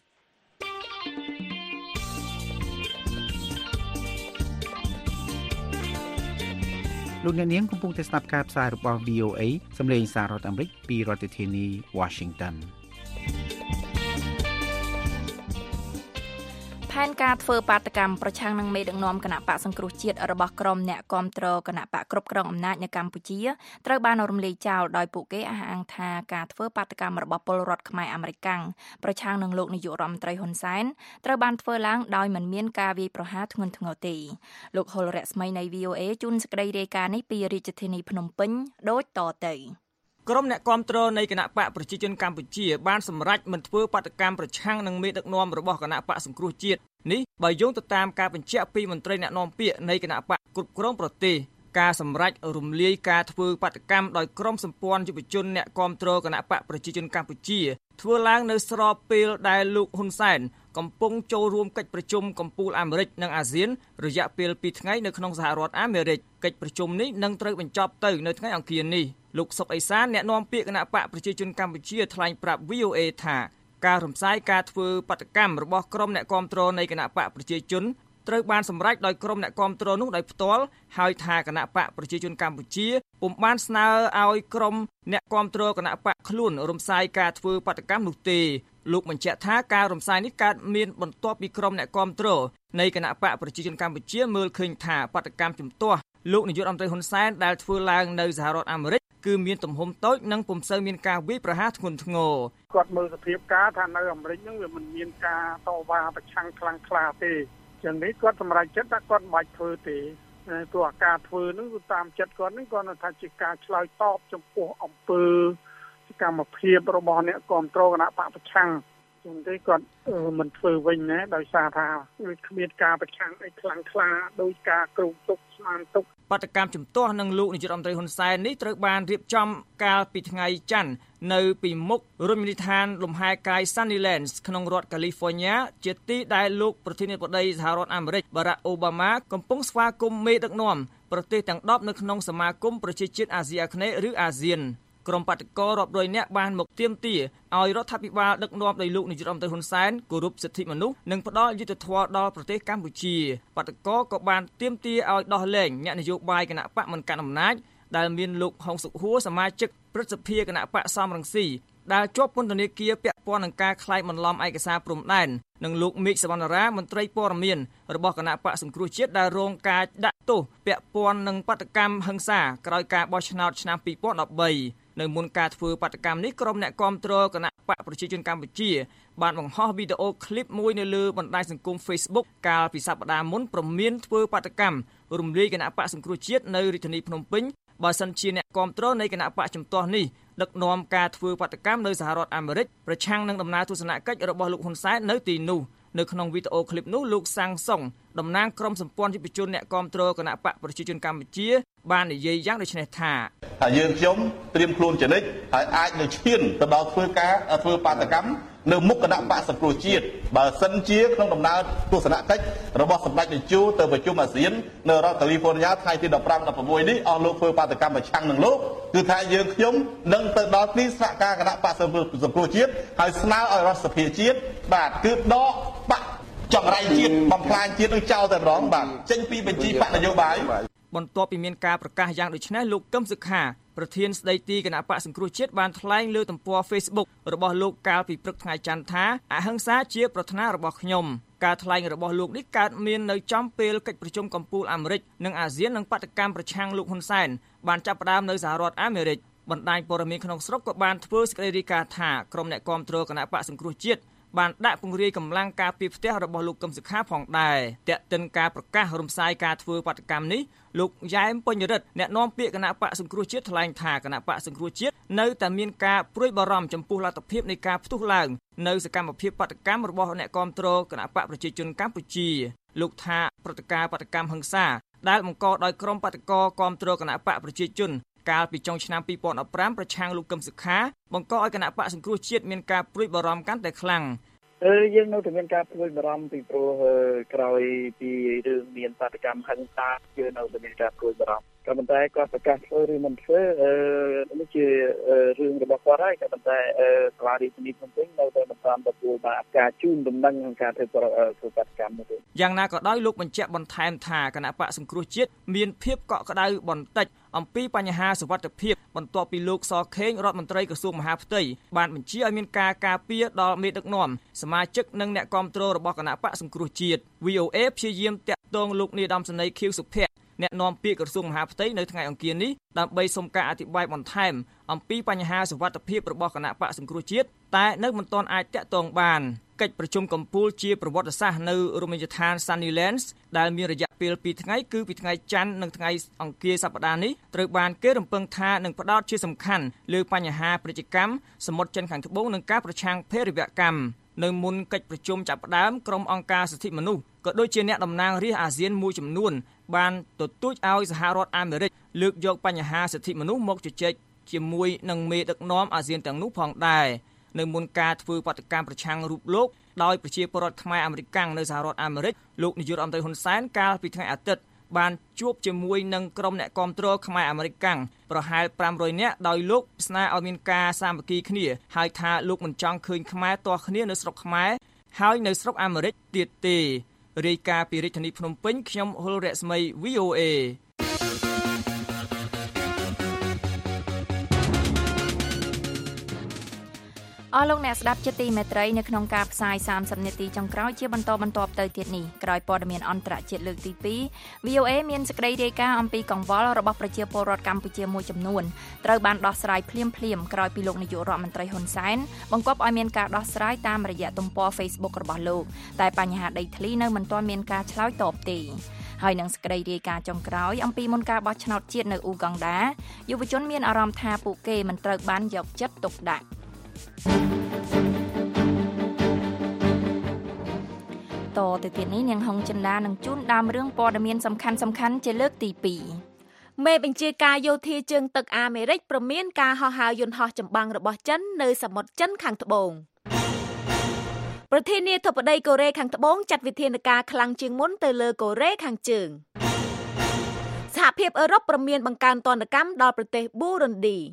លោកអ្នកនាងកំពុងតែស្ដាប់ការផ្សាយរបស់ VOA សម្លេងសាររដ្ឋអាមេរិកពីរដ្ឋធានី Washington ផែនការធ្វើបាតកម្មប្រឆាំងនឹងមេដឹកនាំគណៈបកសង្គ្រោះជាតិរបស់ក្រុមអ្នកគាំទ្រគណៈបកគ្រប់គ្រងអំណាចនៅកម្ពុជាត្រូវបានរំលាយចោលដោយពួកគេអះអាងថាការធ្វើបាតកម្មរបស់ពលរដ្ឋខ្មែរអាមេរិកាំងប្រឆាំងនឹងលោកនាយករដ្ឋមន្ត្រីហ៊ុនសែនត្រូវបានធ្វើឡើងដោយមិនមានការវាយប្រហារធ្ងន់ធ្ងរទេលោកហុលរស្មីនៃ VOA ជូនសេចក្តីរាយការណ៍នេះពីរាជធានីភ្នំពេញដូចតទៅក្រុមអ្នកគាំទ្រនៃគណៈបកប្រជាជនកម្ពុជាបានសម្រេចមិនធ្វើបាតកម្មប្រឆាំងនឹងមេដឹកនាំរបស់គណៈបកសង្គ្រោះជាតិនេះបើយោងទៅតាមការបញ្ជាក់ពីមន្ត្រីអ្នកនាំពាក្យនៃគណៈបកគ្រប់គ្រងប្រទេសការសម្រេចរំលាយការធ្វើបាតកម្មដោយក្រុមសម្ព័ន្ធយុវជនអ្នកគាំទ្រគណៈបកប្រជាជនកម្ពុជាធ្វើឡើងនៅស្របពេលដែលលោកហ៊ុនសែនកំពុងចូលរួមកិច្ចប្រជុំកំពូលអាមេរិកនិងអាស៊ានរយៈពេល2ថ្ងៃនៅក្នុងសហរដ្ឋអាមេរិកកិច្ចប្រជុំនេះនឹងត្រូវបញ្ចប់ទៅនៅថ្ងៃអង្គារនេះលោកសុកអេសានអ្នកនាំពាក្យគណៈបកប្រជាជនកម្ពុជាថ្លែងប្រាប់ VOA ថាការរំសាយការធ្វើបាតកម្មរបស់ក្រុមអ្នកគាំទ្រនៃគណៈបកប្រជាជនត្រូវបានសម្រេចដោយក្រុមអ្នកគាំទ្រនោះដោយផ្ទាល់ហើយថាគណៈបកប្រជាជនកម្ពុជាពុំបានស្នើឲ្យក្រុមអ្នកគាំទ្រគណៈបកខ្លួនរំសាយការធ្វើបាតកម្មនោះទេលោកបញ្ជាក់ថាការរំសាយនេះកើតមានបន្ទាប់ពីក្រុមអ្នកគាំទ្រនៃគណៈបកប្រជាជនកម្ពុជាមើលឃើញថាបាតកម្មជំទាស់លោកនាយករដ្ឋមន្ត្រីហ៊ុនសែនដែលធ្វើឡើងនៅសហរដ្ឋអាមេរិកគឺមានទំហំតូចនិងពុំសូវមានការវាយប្រហារធ្ងន់ធ្ងរគាត់មើលសភាពការថានៅអាមេរិកហ្នឹងវាមិនមានការតវ៉ាប្រឆាំងខ្លាំងក្លាទេចឹងនេះគាត់សម្រេចចិត្តថាគាត់មិនបាច់ធ្វើទេព្រោះការធ្វើហ្នឹងគឺតាមចិត្តគាត់ហ្នឹងគាត់ថាជាការឆ្លើយតបចំពោះអំពើសកម្មភាពរបស់អ្នកគាំទ្រគណៈបកប្រឆាំងចឹងទេគាត់មិនធ្វើវិញណាដោយសារថាវាគ្មានការប្រឆាំងអីខ្លាំងក្លាដោយការគ្រោងទុកស្មានទុកបាតកម្មជំទាស់នឹងលោកនាយករដ្ឋមន្ត្រីហ៊ុនសែននេះត្រូវបានរៀបចំកាលពីថ្ងៃច័ន្ទនៅពីមុខរមណីយដ្ឋានលំហែកាយ Sunnylands ក្នុងរដ្ឋ California ជាទីដែលលោកប្រធានាធិបតីសហរដ្ឋអាមេរិក Barack Obama កំពុងស្វាគមន៍មេដឹកនាំប្រទេសទាំង10នៅក្នុងសមាគមប្រជាជាតិអាស៊ីអាគ្នេយ៍ឬអាស៊ានក្រុមបាតកោរាប់រយនាក់បានមកទាមទារឲ្យរដ្ឋាភិបាលដឹកនាំដោយលោកនាយករដ្ឋមន្ត្រីហ៊ុនសែនគោរពសិទ្ធិមនុស្សនិងផ្ដល់យុត្តិធម៌ដល់ប្រទេសកម្ពុជាបាតកោក៏បានទាមទារឲ្យដោះលែងអ្នកនយោបាយគណៈបកមិនកាន់អំណាចដែលមានលោកហុងសុខួរសមាជិកព្រឹទ្ធសភាគណៈបកសំរងស៊ីដែលជាប់ពន្ធនាគារពាក់ព័ន្ធនឹងការក្លែងបន្លំឯកសារព្រំដែននិងលោកមេឃសវណ្ណារាមន្ត្រីព័ត៌មានរបស់គណៈបកសង្គ្រោះជាតិដែលរងការដាក់ទោសពាក់ព័ន្ធនឹងបាតកម្មហិង្សាក្រោយការបោះឆ្នោតឆ្នាំ2013នៅមុនការធ្វើបាតកម្មនេះក្រុមអ្នកគាំទ្រគណៈបកប្រជាជនកម្ពុជាបានបង្ហោះវីដេអូឃ្លីបមួយនៅលើបណ្ដាញសង្គម Facebook កាលពីសប្តាហ៍មុនព្រមានធ្វើបាតកម្មរំលាយគណៈបកសង្គ្រោះជាតិនៅរាជធានីភ្នំពេញបើសិនជាអ្នកគាំទ្រនៃគណៈបកជំទាស់នេះដឹកនាំការធ្វើបាតកម្មនៅសហរដ្ឋអាមេរិកប្រឆាំងនឹងដំណើរទស្សនកិច្ចរបស់លោកហ៊ុនសែននៅទីនោះនៅក្នុងវីដេអូឃ្លីបនោះលោកសាំងសុងតំណាងក្រុមសម្ព័ន្ធយុវជនអ្នកគាំទ្រគណៈបកប្រជាជនកម្ពុជាបាននិយាយយ៉ាងដូចនេះថាយើងខ្ញុំត្រៀមខ្លួនជានិច្ចហើយអាចនឹងឈានទៅដល់ធ្វើបាតកម្មនៅមុខគណៈបកសង្គ្រោះជាតិបើសិនជាក្នុងដំណើរទស្សនកិច្ចរបស់សម្ដេចនាយកទៅប្រជុំអាស៊ាននៅរដ្ឋកាលីហ្វ័រញ៉ាថ្ងៃទី15 16នេះអស់លោកធ្វើបាតកម្មប្រឆាំងនឹងលោកគឺថាយើងខ្ញុំនឹងទៅដល់ទីស្នាក់ការគណៈបកសង្គ្រោះជាតិហើយស្នើឲ្យរដ្ឋសភាជាតិបាទគឺដកបកចង្រៃជាតិបំផ្លាញជាតិនឹងចោលតែម្ដងបាទចេញពីបញ្ជីបកនយោបាយបន្ទាប់ពីមានការប្រកាសយ៉ាងដូចនេះលោកកឹមសុខាប្រធានស្ដីទីគណៈបកសង្គ្រោះជាតិបានថ្លែងលើទំព័រ Facebook របស់លោកកាលពីព្រឹកថ្ងៃច័ន្ទថាអហិង្សាជាប្រាថ្នារបស់ខ្ញុំការថ្លែងរបស់លោកនេះកើតមាននៅចំពេលកិច្ចប្រជុំកំពូលអាមេរិកនិងអាស៊ាននឹងបដកម្មប្រឆាំងលោកហ៊ុនសែនបានចាប់ផ្ដើមនៅសហរដ្ឋអាមេរិកបណ្ដាញព័ត៌មានក្នុងស្រុកក៏បានធ្វើសេចក្តីរាយការណ៍ថាក្រុមអ្នកគាំទ្រគណៈបកសង្គ្រោះជាតិបានដាក់ពង្រាយកម្លាំងការពារផ្ទះរបស់លោកកឹមសុខាផងដែរតែកតិនការប្រកាសរំសាយការធ្វើបាតកម្មនេះលោកយ៉ែមពេញរិទ្ធអ្នកនាំពាក្យគណៈបកសង្គ្រោះជាតិថ្លែងថាគណៈបកសង្គ្រោះជាតិនៅតែមានការព្រួយបារម្ភចំពោះលទ្ធភាពនៃការផ្ទុះឡើងនៅសកម្មភាពបាតកម្មរបស់អ្នកគាំទ្រគណៈបកប្រជាជនកម្ពុជាលោកថាព្រឹត្តិការណ៍បាតកម្មហិង្សាដែលបង្កដោយក្រុមបាតកោគាំទ្រគណៈបកប្រជាជនកាលពីចុងឆ្នាំ2015ប្រឆាំងលោកកឹមសុខាបង្កឲ្យគណៈបកសង្គ្រោះជាតិមានការព្រួយបារម្ភកាន់តែខ្លាំងយើងនៅតែមានការព្រួយបារម្ភពីព្រោះក្រោយពីរឿងមានបាតកម្មហិង្សាយើងនៅតែមានការព្រួយបារម្ភក៏ប៉ុន្តែគាត់ប្រកាសធ្វើឬមិនធ្វើនេះជារឿងរបស់គាត់ហើយក៏ប៉ុន្តែសាលារាជធានីភ្នំពេញនៅតែបន្តទទួលបានការជូនដំណឹងក្នុងការធ្វើបាតកម្មនោះទេយ៉ាងណាក៏ដោយលោកបញ្ជាក់បន្ថែមថាគណៈបកសង្គ្រោះជាតិមានភាពកក់ក្ដៅបន្តិចអំពីបញ្ហាសុវត្ថិភាពបន្ទាប់ពីលោកសខេងរដ្ឋមន្ត្រីក្រសួងមហាផ្ទៃបានបញ្ជាឲ្យមានការការពារដល់មេដឹកនាំសមាជិកនិងអ្នកគាំទ្ររបស់គណៈបកសង្គ្រោះជាតិ VOA ព្យាយាមតាក់ទងលោកនាយឧត្តមសេនីយ៍ខៀវសុភ័ក្រអ្នកនាំពាក្យក្រសួងមហាផ្ទៃនៅថ្ងៃអង្គារនេះដើម្បីសុំការអធិប្បាយបន្ថែមអំពីបញ្ហាសុវត្ថិភាពរបស់គណៈបកសង្គ្រោះជាតិតែនៅមិនទាន់អាចតាក់ទងបានកិច្ចប្រជុំកំពូលជាប្រវត្តិសាស្ត្រនៅរមណីយដ្ឋាន Sunnylands ដែលមានរយៈពេល2ថ្ងៃគឺពីថ្ងៃច័ន្ទនិងថ្ងៃអង្គារសប្តាហ៍នេះត្រូវបានគេរំពឹងថានឹងផ្ដោតជាសំខាន់លើបញ្ហាពាណិជ្ជកម្មសមុទ្រចិនខាងត្បូងនិងការប្រឆាំងភេរវកម្មនៅមុនកិច្ចប្រជុំចាប់ផ្ដើមក្រុមអង្គការសិទ្ធិមនុស្សក៏ដូចជាអ្នកតំណាងរាស្ត្រអាស៊ានមួយចំនួនបានទទូចឲ្យសហរដ្ឋអាមេរិកលើកយកបញ្ហាសិទ្ធិមនុស្សមកជជែកជាមួយនឹងមេដឹកនាំអាស៊ានទាំងនោះផងដែរនៅមុនការធ្វើបាតកម្មប្រឆាំងរូបលោកដោយប្រជាពលរដ្ឋខ្មែរអាមេរិកនៅសហរដ្ឋអាមេរិកលោកនាយករដ្ឋមន្ត្រីហ៊ុនសែនកាលពីថ្ងៃអាទិត្យបានជួបជាមួយនឹងក្រុមអ្នកគាំទ្រខ្មែរអាមេរិកប្រហែល500នាក់ដោយលោកស្នើឲ្យមានការសាមគ្គីគ្នាហើយថាលោកមិនចង់ឃើញខ្មែរទាស់គ្នានៅស្រុកខ្មែរហើយនៅស្រុកអាមេរិកទៀតទេរាយការណ៍ពីរាជធានីភ្នំពេញខ្ញុំហុលរស្មី VOA អស់លោកអ្នកស្ដាប់ជាទីមេត្រីនៅក្នុងការផ្សាយ30នាទីចុងក្រោយជាបន្តទៅទៀតនេះក្រោយព័ត៌មានអន្តរជាតិលើកទី2 VOA មានសេចក្តីរាយការណ៍អំពីកង្វល់របស់ប្រជាពលរដ្ឋកម្ពុជាមួយចំនួនត្រូវបានដោះស្រាយភ្លាមក្រោយពីលោកនាយករដ្ឋមន្ត្រីហ៊ុនសែនបង្គាប់ឲ្យមានការដោះស្រាយតាមរយៈទំព័រ Facebook របស់លោកតែបញ្ហាដីធ្លីនៅមិនទាន់មានការឆ្លើយតបទេហើយនឹងសេចក្តីរាយការណ៍ចុងក្រោយអំពីមុនការបោះឆ្នោតជាតិនៅអ៊ូហ្គង់ដាយុវជនមានអារម្មណ៍ថាពួកគេមិនត្រូវបានយកចិត្តទុកដាក់តទៅទៀតនេះនាងហុងចិន្តានឹងជូនដើមរឿងព័ត៌មានសំខាន់ជាលើកទី2 មេបញ្ជាការយោធាជើងទឹកអាមេរិកព្រមានការហោះហើរយន្តហោះចម្បាំងរបស់ចិននៅសមុទ្រចិនខាងត្បូងប្រធានាធិបតីកូរ៉េខាងត្បូងចាត់វិធានការខ្លាំងជាងមុនទៅលើកូរ៉េខាងជើងសហភាពអឺរ៉ុបព្រមានបង្កើនទណ្ឌកម្មដល់ប្រទេសប៊ូរុនឌី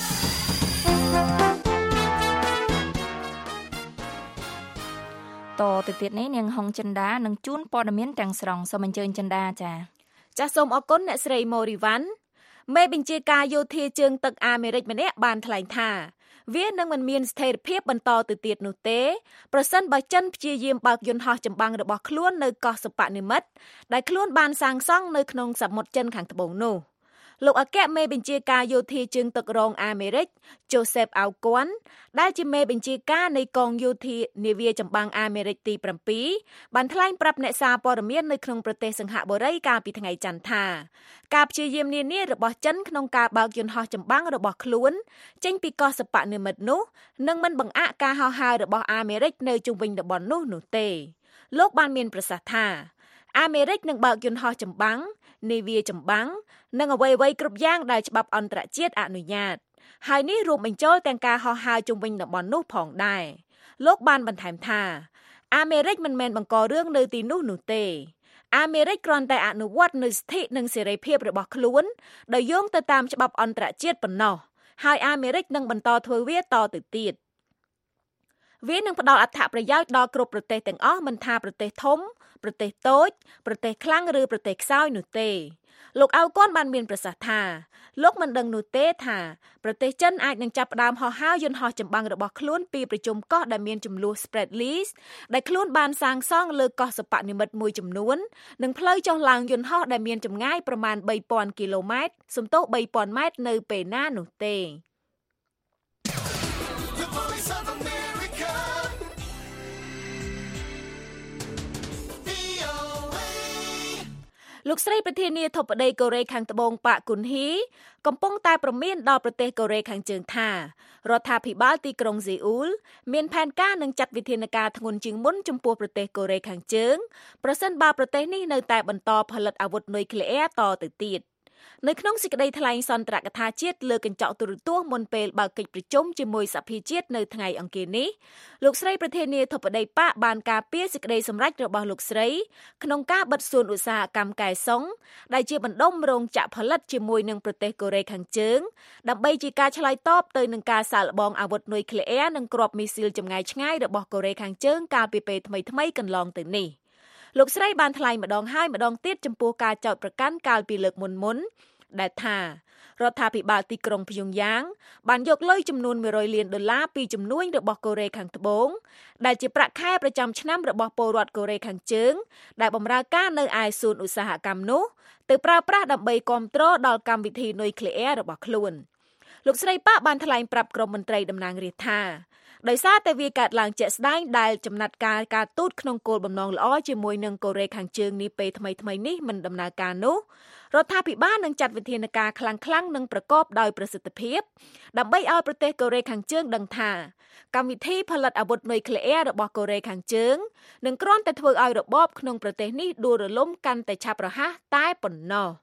តទៅទៀតនេះនាងហុងចិន្តានឹងជូនព័ត៌មានទាំងស្រុងសូមអញ្ជើញចិន្តាចាសសូមអរគុណអ្នកស្រីម៉ូរីវ៉ាន់មេបញ្ជាការយោធាជើងទឹកអាមេរិកម្នាក់បានថ្លែងថាវានឹងមិនមានស្ថិរភាពបន្តទៅទៀតនោះទេប្រសិនបើចិនព្យាយាមបើកយន្តហោះចម្បាំងរបស់ខ្លួននៅកោះសពនិមិត្តដែលខ្លួនបានសាងសង់នៅក្នុងសមុទ្រចិនខាងត្បូងនោះលោកអគ្គមេបញ្ជាការយោធាជើងទឹករងអាមេរិក Joseph Aucoin ដែលជាមេបញ្ជាការនៃកងយោធានាវាចម្បាំងអាមេរិកទី7បានថ្លែងប្រាប់អ្នកសារព័ត៌មាននៅក្នុងប្រទេសសិង្ហបុរីកាលពីថ្ងៃច័ន្ទថាការព្យាយាមនានារបស់ចិនក្នុងការបើកយន្តហោះចម្បាំងរបស់ខ្លួនចេញពីកោះសពនិមិត្តនោះនឹងមិនបង្អាក់ការហោះហើររបស់អាមេរិកនៅជុំវិញតំបន់នោះទេលោកបានមានប្រសាសន៍ថាអាមេរិកនឹងបើកយន្តហោះចម្បាំងនាវាចម្បាំងនិងអ្វីៗគ្រប់យ៉ាងដែលច្បាប់អន្តរជាតិអនុញ្ញាតហើយនេះរួមបញ្ចូលទាំងការហោះហើរជុំវិញតំបន់នោះផងដែរលោកបានបន្ថែមថាអាមេរិកមិនមែនបង្ករឿងនៅទីនោះទេអាមេរិកគ្រាន់តែអនុវត្តនូវសិទ្ធិនិងសេរីភាពរបស់ខ្លួនដោយយោងទៅតាមច្បាប់អន្តរជាតិប៉ុណ្ណោះហើយអាមេរិកនឹងបន្តធ្វើវាតទៅទៀតវានឹងផ្ដល់អត្ថប្រយោជន៍ដល់គ្រប់ប្រទេសទាំងអស់មិនថាប្រទេសធំប្រទេសតូចប្រទេសខ្លាំងឬប្រទេសខ្សោយនោះទេលោកអៅកុនបានមានប្រសាសន៍ថាលោកមិនដឹងនោះទេថាប្រទេសចិនអាចនឹងចាប់ផ្ដើមហោះហើរយន្តហោះចម្បាំងរបស់ខ្លួនពីប្រជុំកោះដែលមានចំនួន Spratleys ដែលខ្លួនបានសាងសង់លើកោះសពនិមិត្តមួយចំនួននិងផ្លូវចុះឡើងយន្តហោះដែលមានចម្ងាយប្រមាណ 3000 គីឡូម៉ែត្រសំទោស 3000 ម៉ែត្រនៅពេលណានោះទេលោកស្រីប្រធានាធិបតីកូរ៉េខាងត្បូងប៉ាក់គុនហ៊ីកំពុងតែព្រមានដល់ប្រទេសកូរ៉េខាងជើងថារដ្ឋាភិបាលទីក្រុងសេអ៊ូលមានផែនការនឹងចាត់វិធានការធ្ងន់ជាងមុនចំពោះប្រទេសកូរ៉េខាងជើងប្រសិនបើប្រទេសនេះនៅតែបន្តផលិតអាវុធនុយក្លេអ៊ែរតទៅទៀតនៅក្នុងសេចក្តីថ្លែងសន្ទរកថាជាតិលើកញ្ចក់ទូរទស្សន៍មុនពេលបើកកិច្ចប្រជុំជាមួយសភាជាតិនៅថ្ងៃអង្គារនេះលោកស្រីប្រធានាធិបតីប៉ាបានការពារសេចក្តីសម្រេចរបស់លោកស្រីក្នុងការបិទសួនឧស្សាហកម្មកែសុងដែលជាបណ្ដុំរោងចក្រផលិតជាមួយនឹងប្រទេសកូរ៉េខាងជើងដើម្បីជាការឆ្លើយតបទៅនឹងការសាកល្បងអាវុធនុយក្លេអ៊ែរនិងគ្រាប់មីស៊ីលចម្ងាយឆ្ងាយរបស់កូរ៉េខាងជើងកាលពីពេលថ្មីៗកន្លងទៅនេះលោកស្រីបានថ្លែងម្ដងហើយម្ដងទៀតចំពោះការចោទប្រកាន់កាលពីលើកមុនដែលថារដ្ឋាភិបាលទីក្រុងព្យុងយ៉ាងបានយកលុយចំនួន$100 លានពីជំនួយរបស់កូរ៉េខាងត្បូងដែលជាប្រាក់ខែប្រចាំឆ្នាំរបស់ពលរដ្ឋកូរ៉េខាងជើងដែលបម្រើការនៅឯសួនឧស្សាហកម្មនោះទៅប្រើប្រាស់ដើម្បីគាំទ្រដល់កម្មវិធីនុយក្លេអ៊ែររបស់ខ្លួនលោកស្រីប៉ាបានថ្លែងប្រាប់ក្រុមមន្ត្រីតំណាងរាស្ត្រថាដោយសារតែវាកើតឡើងជាក់ស្ដែងដែលចំណាត់ការទូតក្នុងគោលបំណងល្អជាមួយនឹងកូរ៉េខាងជើងនេះពេលថ្មីនេះមិនដំណើរការនោះរដ្ឋាភិបាលនឹងចាត់វិធានការខ្លាំងៗនិងប្រកបដោយប្រសិទ្ធភាពដើម្បីឲ្យប្រទេសកូរ៉េខាងជើងដឹងថាកម្មវិធីផលិតអាវុធនុយក្លេអ៊ែររបស់កូរ៉េខាងជើងនឹងគ្រាន់តែធ្វើឲ្យរបបក្នុងប្រទេសនេះដួលរលំកាន់តែឆាប់រហ័សតែប៉ុណ្ណោះ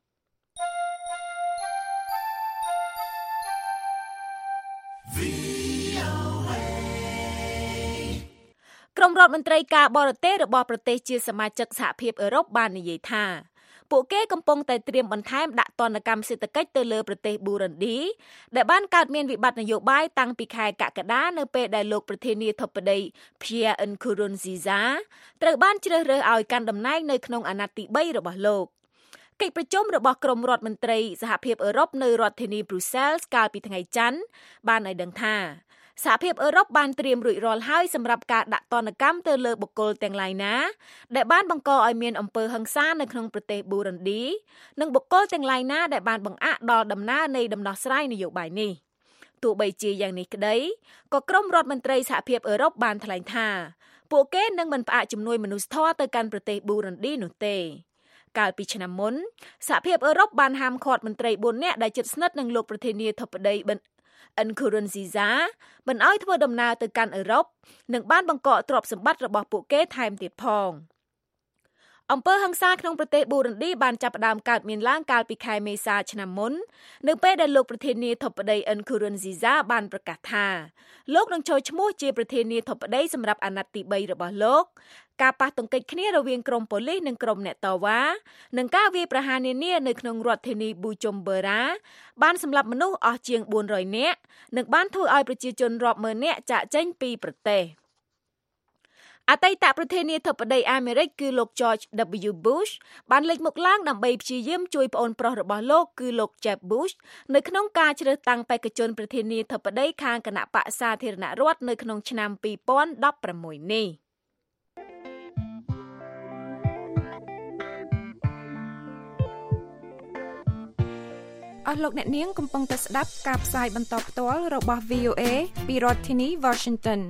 ក្រុមរដ្ឋមន្ត្រីការបរទេសរបស់ប្រទេសជាសមាជិកសហភាពអឺរ៉ុបបាននិយាយថាពួកគេកំពុងតែត្រៀមបន្ថែមដាក់ទណ្ឌកម្មសេដ្ឋកិច្ចទៅលើប្រទេសប៊ូរ៉ុនឌីដែលបានកើតមានវិបត្តិនយោបាយតាំងពីខែកក្កដានៅពេលដែលលោកប្រធានាធិបតី Pierre Nkurunziza ត្រូវបានជ្រើសរើសឲ្យកាន់តំណែងនៅក្នុងអាណត្តិទី3របស់លោកកិច្ចប្រជុំរបស់ក្រុមរដ្ឋមន្ត្រីសហភាពអឺរ៉ុបនៅរដ្ឋធានី Brussels កាលពីថ្ងៃច័ន្ទបានឲ្យដឹងថាសហភាពអឺរ៉ុបបានត្រៀមរួចរាល់ហើយសម្រាប់ការដាក់ទណ្ឌកម្មទៅលើបុគ្គលទាំងឡាយណាដែលបានបង្កឲ្យមានអំពើហិង្សានៅក្នុងប្រទេសប៊ូរ៉ុនឌីនិងបុគ្គលទាំងឡាយណាដែលបានបង្អាក់ដល់ដំណើរនៃដំណោះស្រាយនយោបាយនេះទោះបីជាយ៉ាងនេះក្តីក៏ក្រុមរដ្ឋមន្ត្រីសហភាពអឺរ៉ុបបានថ្លែងថាពួកគេនឹងមិនផ្អាកជំនួយមនុស្សធម៌ទៅកាន់ប្រទេសប៊ូរ៉ុនឌីនោះទេកាលពីឆ្នាំមុនសហភាពអឺរ៉ុបបានហាមឃាត់មន្ត្រី4នាក់ដែលជិតស្និទ្ធនឹងលោកប្រធានាធិបតីNkurunziza មិនឲ្យធ្វើដំណើរទៅកាន់អឺរ៉ុបនិងបានបង្កកទ្រព្យសម្បត្តិរបស់ពួកគេថែមទៀតផងអំពើហិង្សាក្នុងប្រទេសប៊ូរ៉ុនឌីបានចាប់ផ្ដើមកើតមានឡើងកាលពីខែមេសាឆ្នាំមុននៅពេលដែលលោកប្រធានាធិបតីNkurunzizaបានប្រកាសថាលោកនឹងចូលឈ្មោះជាប្រធានាធិបតីសម្រាប់អាណត្តិទី3របស់លោកការប៉ះទង្គិចគ្នារវាងក្រុមប៉ូលីសនិងក្រុមអ្នកតវ៉ានិងការវាយប្រហារនានានៅក្នុងរដ្ឋធានីប៊ូជុំបឺរ៉ាបានសម្លាប់មនុស្សអស់ជាង400នាក់និងបានធ្វើឲ្យប្រជាជនរាប់ម៉ឺននាក់ចាកចេញពីប្រទេសអតីតប្រធានាធិបតីអាមេរិកគឺលោក George W. Bush បានលេចមុខឡើងដើម្បីព្យាយាមជួយប្អូនប្រុសរបស់លោកគឺលោក Jeb Bush នៅក្នុងការជ្រើសតាំងបេក្ខជនប្រធានាធិបតីខាងគណៈបក្សសាធារណរដ្ឋនៅក្នុងឆ្នាំ2016នេះអស់លោកអ្នកនាងកំពុងតែស្ដាប់ការផ្សាយបន្តផ្ទាល់របស់ VOA ពីរដ្ឋធានី Washington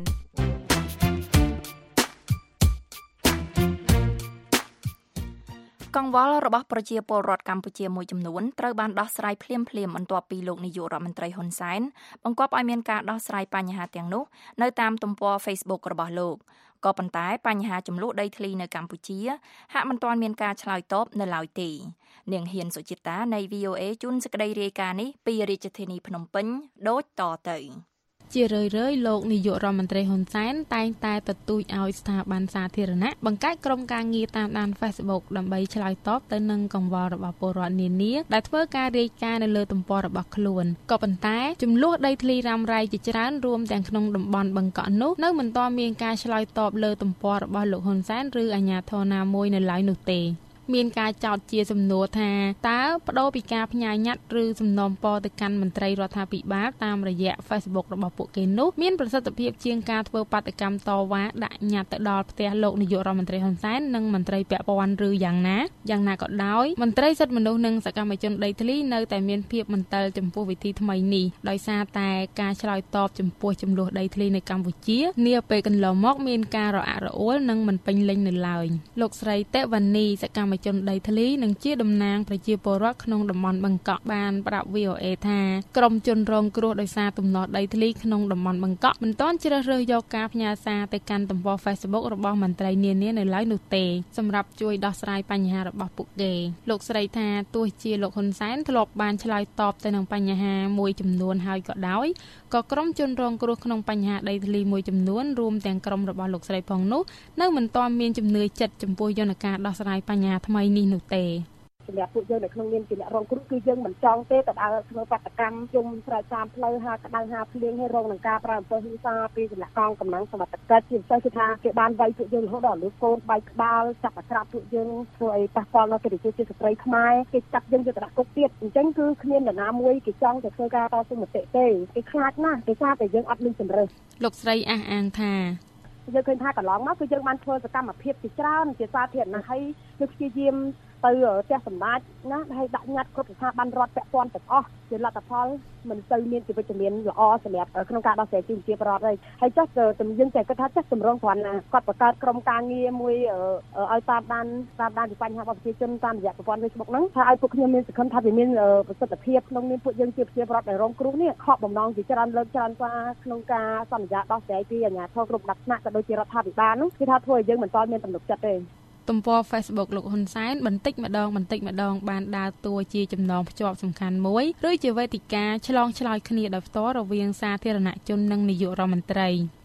កង្វល់របស់ប្រជាពលរដ្ឋកម្ពុជាមួយចំនួនត្រូវបានដោះស្រាយភ្លាមៗបន្ទាប់ពីលោកនាយករដ្ឋមន្ត្រីហ៊ុនសែនបង្គាប់ឲ្យមានការដោះស្រាយបញ្ហាទាំងនោះនៅតាមទំព័រ Facebook របស់លោកក៏ប៉ុន្តែបញ្ហាចំនួនដីធ្លីនៅកម្ពុជាហាក់មិនទាន់មានការឆ្លើយតបនៅឡើយទេនាងហ៊ានសុចិតានៃ VOA ជូនសេចក្តីរាយការណ៍នេះពីរាជធានីភ្នំពេញដូចតទៅជារឿយៗលោកនាយករដ្ឋមន្ត្រីហ៊ុនសែនតែងតែទទូចឲ្យស្ថាប័នសាធារណៈបង្កើតក្រុមការងារតាមដាន Facebook ដើម្បីឆ្លើយតបទៅនឹងកង្វល់របស់ពលរដ្ឋនានាដែលធ្វើការរាយការណ៍នៅលើទំព័ររបស់ខ្លួនក៏ប៉ុន្តែចំនួនដីធ្លីរ៉ាំរ៉ៃជាច្រើនរួមទាំងក្នុងតំបន់បឹងកក់នោះនៅមិនទាន់មានការឆ្លើយតបលើទំព័ររបស់លោកហ៊ុនសែនឬអាជ្ញាធរណាមួយនៅឡើយនោះទេមានការចោទជាសំណួរថាតើបដូរពីការផ្ញើញត្តិឬសំណូមពរទៅកាន់មន្ត្រីរដ្ឋាភិបាលតាមរយៈ Facebook របស់ពួកគេនោះមានប្រសិទ្ធភាពជាងការធ្វើបាតកម្មតវ៉ាដាក់ញត្តិទៅដល់ផ្ទះលោកនាយករដ្ឋមន្ត្រីហ៊ុនសែននិងមន្ត្រីពាក់ព័ន្ធឬយ៉ាងណាក៏ដោយមន្ត្រីសិទ្ធិមនុស្សនិងសកម្មជនដីធ្លីនៅតែមានភាពមន្ទិលចំពោះវិធីថ្មីនេះដោយសារតែការឆ្លើយតបចំពោះចំនួនដីធ្លីនៅកម្ពុជានាពេលកន្លងមកមានការរអាក់រអួលនិងមិនពេញលេញនៅឡើយលោកស្រីតេវ៉ានីសកម្មជនដីធ្លីនិងជាតំណាងប្រជាពលរដ្ឋក្នុងតំបន់បឹងកក់បានប្រាប់ VOA ថាក្រុមជនរងគ្រោះដោយសារទំនាស់ដីធ្លីក្នុងតំបន់បឹងកក់មិនទាន់ជ្រើសរើសយកការផ្ញើសារទៅកាន់ទំព័រ Facebook របស់មន្ត្រីនានានៅឡើយនោះទេសម្រាប់ជួយដោះស្រាយបញ្ហារបស់ពួកគេលោកស្រីថាទោះជាលោកហ៊ុនសែនធ្លាប់បានឆ្លើយតបទៅនឹងបញ្ហាមួយចំនួនហើយក៏ដោយក៏ក្រុមជនរងគ្រោះក្នុងបញ្ហាដីធ្លីមួយចំនួនរួមទាំងក្រុមរបស់លោកស្រីផងនោះនៅមិនទាន់មានជំនឿចិត្តចំពោះយន្តការដោះស្រាយបញ្ហាថ្មីនេះនោះទេសម្រាប់ពួកយើងនៅក្នុងនាមជាអ្នករងគ្រោះគឺយើងមិនចង់ទេទៅដើរធ្វើបាតកម្មជុំស្រែកតាមផ្លូវហាក្តៅហាភ្លៀងឲ្យរងនឹងការប្រើអំពើហិង្សាពីសំណាក់កងកម្លាំងសមត្ថកិច្ចជាពិសេសគឺថាគេបានវាយពួកយើងរហូតដល់លើកូនបែកក្បាលចាប់អាក្រាបពួកយើងធ្វើឲ្យប៉ះពាល់ដល់កិត្តិយសជាស្ត្រីខ្មែរគេចាប់យើងទៅដាក់គុកទៀតអញ្ចឹងគឺគ្មាននរណាមួយគេចង់ទៅធ្វើការតស៊ូមតិទេគេខ្លាចណាស់គេថាតែយើងអត់មានជំរឿសលោកស្រីអះអាងថាយើងឃើញថាកន្លងមកគឺយើងបានធ្វើសកម្មភាពជាច្រើនជាសាធារណៈហើយយើងព្យាយាមទៅផ្ទះសម្ដេចណាហើយដាក់ញត្តិគ្រប់ស្ថាប័នរដ្ឋពាក់ព័ន្ធទាំងអស់ជាលទ្ធផលមិនសូវមានជាវិជ្ជមានល្អសម្រាប់ក្នុងការដោះស្រាយទីជាប្រវត្តិហើយចុះយើងតែគាត់ថាចេះតម្រង់គ្រាន់ណាគាត់បង្កើតក្រុមការងារមួយឲ្យតាមដានពីបញ្ហារបស់ប្រជាជនតាមរយៈប្រព័ន្ធ Facebook ហ្នឹងថាឲ្យពួកខ្ញុំមានសង្ឃឹមថាវាមានប្រសិទ្ធភាពក្នុងនាមពួកយើងជាប្រជាពលរដ្ឋដែលរងគ្រោះនេះខកបំណងជាច្រើនលើកច្រើនថាក្នុងការសន្យាដោះស្រាយពីអាជ្ញាធរគ្រប់ដាក់ថ្នាក់ក៏ដូចជារដ្ឋាភិបាលនោះគឺថាធ្វើឲ្យយើងមិនទាន់មានទំនុកចិត្តទេទំព័រ Facebook លោកហ៊ុនសែនបន្តិចម្ដងបានដើរតួជាចំណងភ្ជាប់សំខាន់មួយឬជាវេទិកាឆ្លងឆ្លើយគ្នាដោយផ្ទាល់រវាងសាធារណជននិងនាយករដ្ឋមន្ត្រី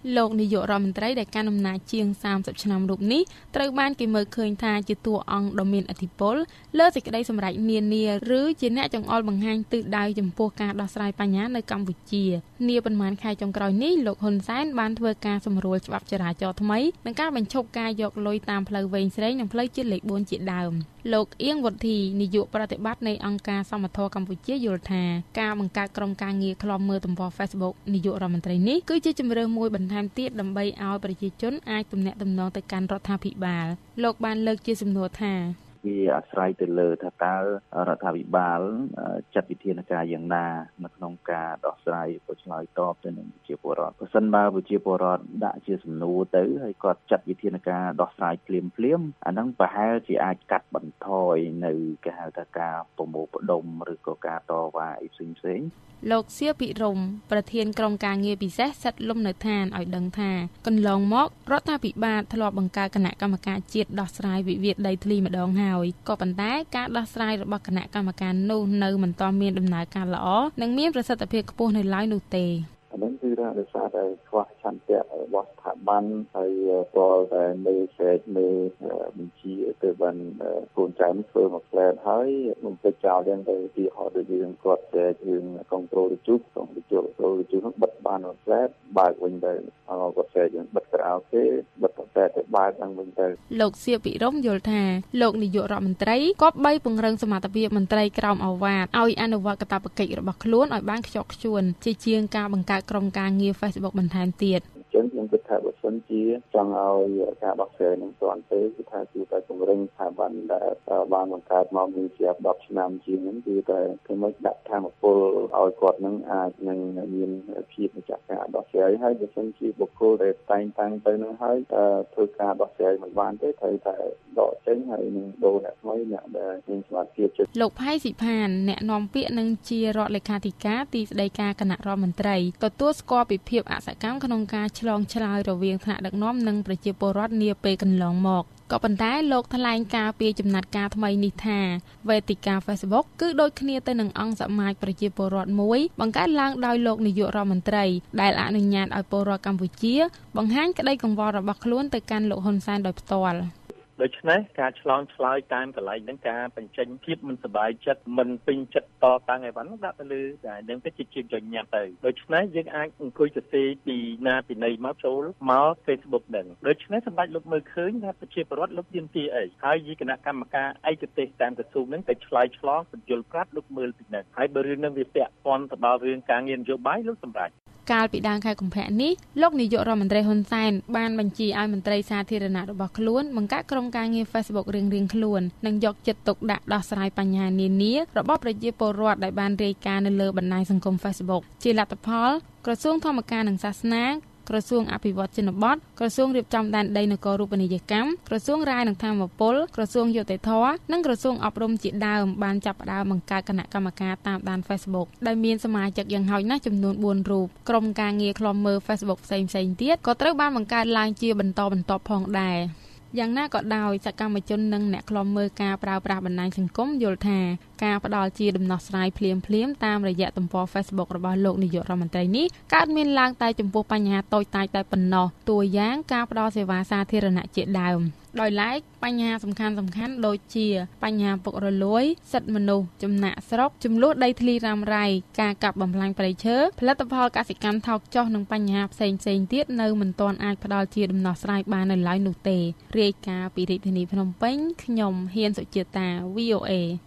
លោកនាយករដ្ឋមន្ត្រីដែលកាន់អំណាចជាង30ឆ្នាំរូបនេះត្រូវបានគេមើលឃើញថាជាតួអង្គដ៏មានឥទ្ធិពលលើសេចក្តីសម្រេចនានាឬជាអ្នកចង្អុលបង្ហាញទិសដៅចំពោះការដោះស្រាយបញ្ហានៅកម្ពុជានាប៉ុន្មានខែចុងក្រោយនេះលោកហ៊ុនសែនបានធ្វើការសម្រួលច្បាប់ចរាចរណ៍ថ្មីនិងការបញ្ឈប់ការយកលុយតាមផ្លូវវែងស្រេងនិងផ្លូវជាតិលេខ4ជាដើមលោកអៀងវុធីនាយកប្រតិបត្តិនៃអង្គការសមត្ថកម្ពុជាយល់ថាការបង្កើតក្រុមការងារឃ្លាំមើលទំព័រ Facebook នាយករដ្ឋមន្ត្រីនេះគឺជាជម្រើសមួយបន្ថែមទៀតដើម្បីឲ្យប្រជាជនអាចទំនាក់ទំនងទៅកាន់រដ្ឋាភិបាលលោកបានលើកជាសំណួរថាវាអាស្រ័យទៅលើថាតើរដ្ឋាភិបាលចាត់វិធានការយ៉ាងណានៅក្នុងការដោះស្រាយប្រឆ្លើយតបទៅនឹងប្រជាពលរដ្ឋបើសិនបើប្រជាពលរដ្ឋដាក់ជាសំណួរទៅហើយគាត់ចាត់វិធានការដោះស្រាយភ្លាមអាហ្នឹងប្រហែលជាអាចកាត់បន្ថយនៅគេហៅថាការប្រមូលផ្ដុំឬក៏ការតវ៉ាអីផ្សេងលោកសៀពិរមប្រធានក្រុមការងារពិសេសសិទ្ធិលំនៅឋានឲ្យដឹងថាកន្លងមករដ្ឋាភិបាលធ្លាប់បង្កើតគណៈកម្មការជាតិដោះស្រាយវិវាទដីធ្លីម្ដងហើយក៏ប៉ុន្តែការដោះស្រាយរបស់គណៈកម្មការនោះនៅមិនទាន់មានដំណើរការល្អនិងមានប្រសិទ្ធភាពខ្ពស់នៅឡើយនោះទេអានឹងគឺដោយសារតែខ្វះឆន្ទៈរបស់ស្ថាប័នហើយព្រោះតែមេស្រែកមេបញ្ជាទៅបានកូនចៅនេះធ្វើមកផ្លែតហើយមិនពេចចោលយ៉ាងទៅទីហោដូចយើងគាត់ស្រែករឿងកុងត្រូលជុកនោះបិទបានមកផ្លែតបើកវិញទៅគាត់ស្រែកយើងបិទក្រៅគេបិទផ្លែតទៅបើកឡើងវិញទៅលោកសៀពិរមយល់ថាលោកនាយករដ្ឋមន្ត្រីគប្បីពង្រឹងសមត្ថភាពមន្ត្រីក្រមអាវ៉ាតឲ្យអនុវត្តកាតព្វកិច្ចរបស់ខ្លួនឲ្យបានខ្ជាប់ខ្ជួនជាជាងការបង្កើតក្រុមការងារ Facebook បន្ថែមទៀតចឹងខ្ញុំគិតថាបើសិនជាចង់ឲ្យការដោះស្រាយនឹងទាន់ទេគឺថាគឺតែពង្រឹងស្ថាប័នដែលបានបង្កើតមកមានជាប់10ឆ្នាំជាងហ្នឹងគឺតែធ្វើម៉េចដាក់ធម៌ពលឲ្យគាត់នឹងអាចនឹងមានភាពម្ចាស់ការដោះស្រាយហើយបើសិនជាបុគ្គលដែលតែងតាំងទៅនឹងហើយធ្វើការដោះស្រាយមិនបានទេត្រូវតែដកចេញហើយនឹងដូរអ្នកថ្មីអ្នកដែលមានសមត្ថភាពលោកផៃស៊ីផានអ្នកនាំពាក្យនឹងជារដ្ឋលេខាធិការទីស្តីការគណៈរដ្ឋមន្ត្រីទទួលស្គាល់ពីភាពអសកម្មក្នុងការឆ្លងឆ្លើយរវាងថ្នាក់ដឹកនាំនិងប្រជាពលរដ្ឋនាពេលកន្លងមកក៏ប៉ុន្តែលោកថ្លែងការពីចំណាត់ការថ្មីនេះថាវេទិកា Facebook គឺដូចគ្នាទៅនឹងអង្គសមាជប្រជាពលរដ្ឋមួយបង្កើតឡើងដោយលោកនាយករដ្ឋមន្ត្រីដែលអនុញ្ញាតឲ្យពលរដ្ឋកម្ពុជាបង្ហាញក្តីកង្វល់របស់ខ្លួនទៅកាន់លោកហ៊ុនសែនដោយផ្ទាល់ដូច្នេះការឆ្លងឆ្លើយតាមកន្លែងហ្នឹងការបញ្ចេញភាពមិនសប្បាយចិត្តមិនពេញចិត្តតតាំងអីវ៉ាន់ដាក់ទៅលើតែនឹងទៅជាញញ៉ាំទៅដូច្នេះយើងអាចអង្គុយសរសេរពីណាពីណីមកចូលមក Facebook ហ្នឹងដូច្នេះសម្ដេចលោកមើលឃើញថាប្រជាពលរដ្ឋលោកមានទីអីហើយយីគណៈកម្មការឯកទេសតាមក្រសួងហ្នឹងទៅឆ្លើយឆ្លងបញ្យល់ប្រាប់លោកមើលពីហ្នឹងហើយបើរឿងហ្នឹងវាពាក់ព័ន្ធទៅដល់រឿងការងារនយោបាយលោកសម្រាប់កាលពីដើមខែកុម្ភៈនេះលោកនាយករដ្ឋមន្ត្រីហ៊ុនសែនបានបញ្ជាឲ្យមន្ត្រីសាធារណៈរបស់ខ្លួនបង្កើតក្រុមការងារ Facebook រៀងៗខ្លួននិងយកចិត្តទុកដាក់ដោះស្រាយបញ្ហានានារបស់ប្រជាពលរដ្ឋដែលបានរាយការណ៍នៅលើបណ្ដាញសង្គម Facebook ជាលទ្ធផលក្រសួងធម្មការនិងសាសនាក្រសួងអភិវឌ្ឍជនបទក្រសួងរៀបចំដែនដីនគររូបនីយកម្មក្រសួងរាយនឹងធម្មពលក្រសួងយុតិធធម៌និងក្រសួងអប់រំជាដើមបានចាប់ផ្ដើមបង្កើតគណៈកម្មការតាមដាន Facebook ដែលមានសមាជិកយ៉ាងហោចណាស់ចំនួន4រូបក្រុមការងារឃ្លាំមើល Facebook ផ្សេងៗទៀតក៏ត្រូវបានបង្កើតឡើងជាបន្តបន្ទាប់ផងដែរយ៉ាងណាក៏ដោយសកម្មជននិងអ្នកឃ្លាំមើលការប្រើប្រាស់បណ្ដាញសង្គមយល់ថាការផ្ដល់ជាដំណោះស្រាយភ្លាមតាមរយៈទំព័រ Facebook របស់លោកនាយករដ្ឋមន្ត្រីនេះកើតមានឡើងតែចំពោះបញ្ហាតូចតាចតែប៉ុណ្ណោះតួយ៉ាងការផ្ដល់សេវាសាធារណៈជាដើមដោយឡែកបញ្ហាសំខាន់ដូចជាបញ្ហាពុករលួយសិទ្ធិមនុស្សចំណាក់ស្រុកចំនួនដីធ្លីរ៉ាំរ៉ៃការកាប់បំផ្លាញព្រៃឈើផលិតផលកសិកម្មថោកចុះនិងបញ្ហាផ្សេងទៀតនៅមិនទាន់អាចផ្ដល់ជាដំណោះស្រាយបាននៅឡើយនោះទេរាយការណ៍ពីរាជធានីភ្នំពេញខ្ញុំហ៊ានសុជាតា VOA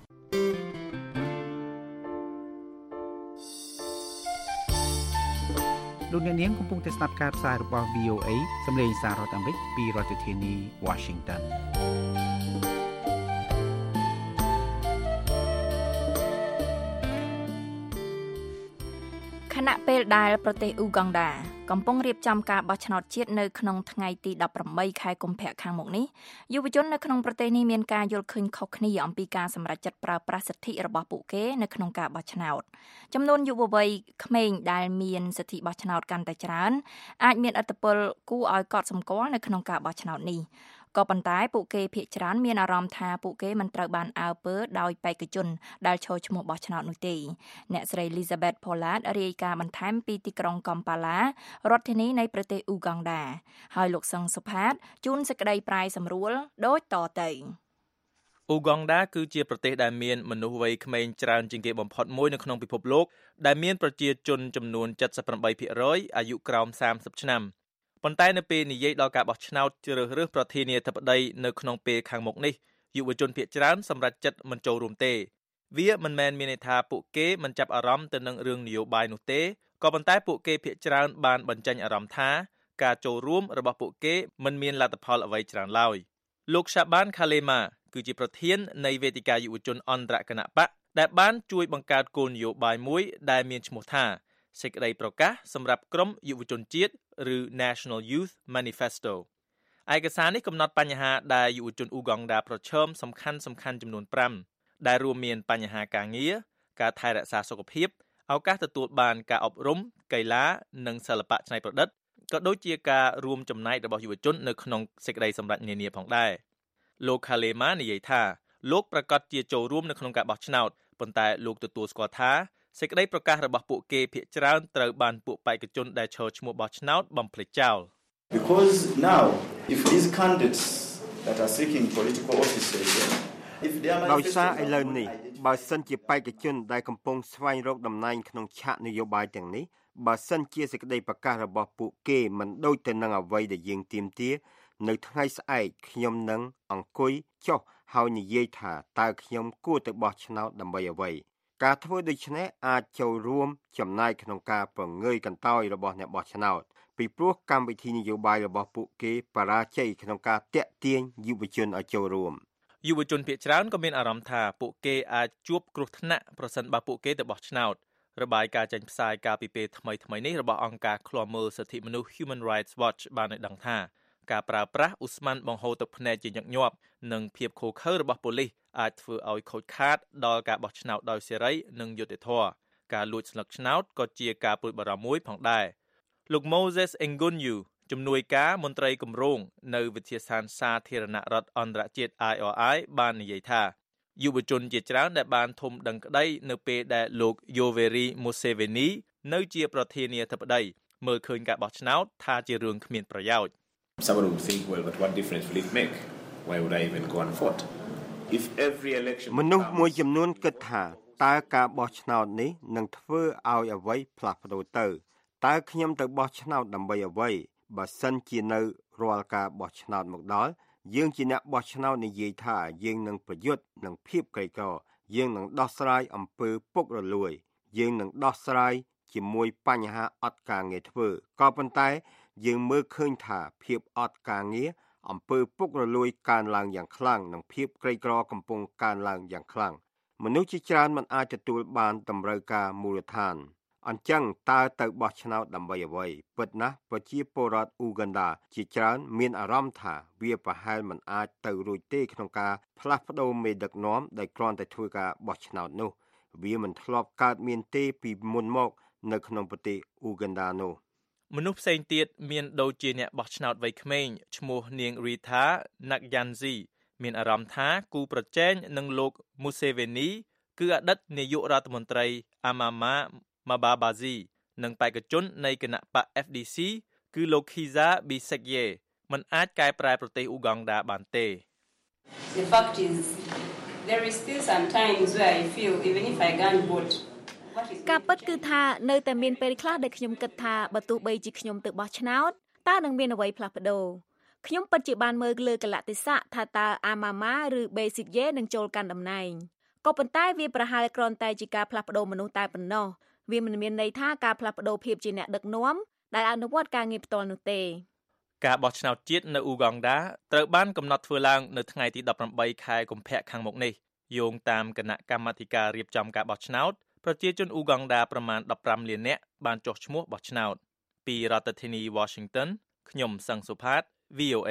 លោកអ្នកនាងកំពុងតែស្ដាប់ការផ្សាយរបស់ VOA សម្លេងសាររដ្ឋអាមេរិកពីរដ្ឋធានី Washington ខណៈពេលដែលប្រទេសអ៊ូហ្គង់ដាកំពុងរៀបចំការបោះឆ្នោតជាតិនៅក្នុងថ្ងៃទី18ខែកុម្ភៈខាងមុខនេះយុវជននៅក្នុងប្រទេសនេះមានការយល់ឃើញខុសគ្នាអំពីការសម្រេចចិត្តប្រើប្រាស់សិទ្ធិរបស់ពួកគេនៅក្នុងការបោះឆ្នោតចំនួនយុវវ័យក្មេងដែលមានសិទ្ធិបោះឆ្នោតកាន់តែច្រើនអាចមានឥទ្ធិពលគួរឲ្យកត់សម្គាល់នៅក្នុងការបោះឆ្នោតនេះក៏ប៉ុន្តែពួកគេភាគច្រើនមានអារម្មណ៍ថាពួកគេមិនត្រូវបានអើពើដោយបេក្ខជនដែលចូលឈ្មោះបោះឆ្នោតនោះទេអ្នកស្រី Elizabeth Pollard រាយការណ៍បន្ថែមពីទីក្រុង Kampala រដ្ឋធានីនៃប្រទេស Uganda ហើយលោកសឹងសុផាតជួនសេចក្តីប្រាយសម្រួលដូចតទៅអ៊ូហ្គងដាគឺជាប្រទេសដែលមានមនុស្សវ័យក្មេងច្រើនជាងគេបំផុតមួយនៅក្នុងពិភពលោកដែលមានប្រជាជនចំនួន 78% អាយុក្រោម30ឆ្នាំប៉ុន្តែនៅពេលនិយាយដល់ការបោះឆ្នោតជ្រើសរើសប្រធានាធិបតីនៅក្នុងពេលខាងមុខនេះយុវជនភាគច្រើនសម្រេចចិត្តមិនចូលរួមទេវាមិនមែនមានន័យថាពួកគេមិនចាប់អារម្មណ៍ទៅនឹងរឿងនយោបាយនោះទេក៏ប៉ុន្តែពួកគេភាគច្រើនបានបញ្ចេញអារម្មណ៍ថាការចូលរួមរបស់ពួកគេមិនមានលទ្ធផលអ្វីច្រើនឡើយលោក Shaban Khalema គឺជាប្រធាននៃវេទិកាយុវជនអន្តរគណបក្សដែលបានជួយបង្កើតគោលនយោបាយមួយដែលមានឈ្មោះថាសេចក្តីប្រកាសសម្រាប់ក្រុមយុវជនជាតិឬ National Youth Manifesto ឯកសារនេះកំណត់បញ្ហាដែលយុវជនអ៊ូហ្គងដាប្រឈមសំខាន់ចំនួន5ដែលរួមមានបញ្ហាការងារការថែរក្សាសុខភាពឱកាសទទួលបានការអប់រំកីឡានិងសិល្បៈច្នៃប្រឌិតក៏ដូចជាការរួមចំណែករបស់យុវជននៅក្នុងសេចក្តីសម្រេចនានាផងដែរលោក Khalema និយាយថាលោកប្រកាសជាចូលរួមនៅក្នុងការបោះឆ្នោតប៉ុន្តែលោកទទួលស្គាល់ថាសេចក្តីប្រកាសរបស់ពួកគេភាគច្រើនត្រូវបានពួកបេក្ខជនដែលឈរឈ្មោះបោះឆ្នោតបំភ្លេចចោល Because now if these candidates that are seeking political offices if they are ដោយសារឥឡូវនេះបើសិនជាបេក្ខជនដែលកំពុងស្វែងរកតំណែងក្នុងឆាកនយោបាយទាំងនេះបើសិនជាសេចក្តីប្រកាសរបស់ពួកគេមិនដូចទៅនឹងអ្វីដែលយើងទាមទារនៅថ្ងៃស្អែកខ្ញុំនឹងអង្គុយចុះហើយនិយាយថាតើខ្ញុំគួរទៅបោះឆ្នោតដើម្បីអ្វីការធ្វើដូច្នេះអាចចូលរួមចំណែកក្នុងការពង្រឹងកន្តើយរបស់អ្នកបោះឆ្នោតពីព្រោះកម្មវិធីនយោបាយរបស់ពួកគេបរាជ័យក្នុងការតាក់ទាញយុវជនឲ្យចូលរួមយុវជនភាគច្រើនក៏មានអារម្មណ៍ថាពួកគេអាចជួបគ្រោះថ្នាក់ប្រសិនបើពួកគេទៅបោះឆ្នោតរបាយការណ៍ចេញផ្សាយកាលពីពេលថ្មីនេះរបស់អង្គការឃ្លាំមើលសិទ្ធិមនុស្ស Human Rights Watch បានឲ្យដឹងថាការប្រើប្រាស់ឧស្ម័នបង្ហូរទឹកភ្នែកជាញឹកញាប់និងភាពឃោរឃៅរបស់ប៉ូលីសអាចធ្វើឲ្យខូចខាតដល់ការបោះឆ្នោតដោយសេរីនិងយុត្តិធម៌ការលួចស្លឹកឆ្នោតក៏ជាការព្រួយបារម្ភមួយផងដែរលោក Moses Engunyu ជំនួយការមន្ត្រីគម្រោងនៅវិទ្យាស្ថានសាធារណរដ្ឋអន្តរជាតិ IRI បាននិយាយថាយុវជនជាច្រើនដែលបានធំដឹងក្តីនៅពេលដែលលោក Yoweri Museveni នៅជាប្រធានាធិបតីមើលឃើញការបោះឆ្នោតថាជារឿងគ្មានប្រយោជន៍ Someone would think well but what difference will it make why would I even go and vote if every election មនុស្សមួយចំនួនគិតថាតើការបោះឆ្នោតនេះនឹងធ្វើឲ្យអ្វីផ្លាស់ប្ដូរទៅតើខ្ញុំទៅបោះឆ្នោតដើម្បីអ្វីបើសិនជានៅរាល់ការបោះឆ្នោតមកដល់យើងជាអ្នកបោះឆ្នោតនិយាយថាយើងនឹងប្រយុទ្ធនឹងភាពក្រីក្រយើងនឹងដោះស្រាយអំពើពុករលួយយើងនឹងដោះស្រាយជាមួយបញ្ហាអត់ការងារធ្វើក៏ប៉ុន្តែយើងមើលឃើញថាភាពអត់ការងារអំពើពុករលួយកើនឡើងយ៉ាងខ្លាំងនិងភាពក្រីក្រកំពុងកើនឡើងយ៉ាងខ្លាំងមនុស្សជាច្រើនមិនអាចទទួលបានតម្រូវការមូលដ្ឋានអញ្ចឹងតើទៅបោះឆ្នោតដើម្បីអ្វីពិតណាស់ប្រជាពលរដ្ឋអ៊ូហ្គនដាជាច្រើនមានអារម្មណ៍ថាវាប្រហែលមិនអាចទៅរួចទេក្នុងការផ្លាស់ប្ដូរមេដឹកនាំដែលគ្រាន់តែធ្វើការបោះឆ្នោតនោះវាមិនធ្លាប់កើតមានទេពីមុនមកនៅក្នុងប្រទេសអ៊ូហ្គនដានោះមនុស្សផ្សេងទៀតមានដូចជាអ្នកបោះឆ្នោតវ័យក្មេងឈ្មោះនាង Rita Nakyanzi មានអារម្មណ៍ថាគូប្រជែងនឹងលោក Museveni គឺអតីតនាយករដ្ឋមន្ត្រី Amama Mbabazi និងបេក្ខជននៃគណៈបក FDC គឺលោក Kizza Besigye មិនអាចកែប្រែប្រទេសអ៊ូហ្គងដាបានទេ The fact is there is still some times where I feel even if I can't vote ការពិតគឺថានៅតែមានពេលខ្លះដែលខ្ញុំគិតថាបើទោះបីជាខ្ញុំទៅបោះឆ្នោតតើនឹងមានអ្វីផ្លាស់ប្ដូរខ្ញុំពិតជាបានមើលលើកលៈទេសៈថាតើអាម៉ាម៉ាឬបេស៊ីកយេនឹងចូលកាន់តំណែងក៏ប៉ុន្តែវាប្រហែលគ្រាន់តែជាការផ្លាស់ប្ដូរមនុស្សតែប៉ុណ្ណោះវាមិនមានន័យថាការផ្លាស់ប្ដូរភាពជាអ្នកដឹកនាំដែលអនុវត្តការងារផ្ទាល់នោះទេការបោះឆ្នោតជាតិនៅអ៊ូហ្គងដាត្រូវបានកំណត់ធ្វើឡើងនៅថ្ងៃទី18ខែកុម្ភៈខាងមុខនេះយោងតាមគណៈកម្មាធិការរៀបចំការបោះឆ្នោតប្រជាជនអ៊ូហ្គងដាប្រមាណ15លាននាក់បានចុះឈ្មោះបោះឆ្នោតពីរដ្ឋធានី Washington ខ្ញុំសឹងសុផាត VOA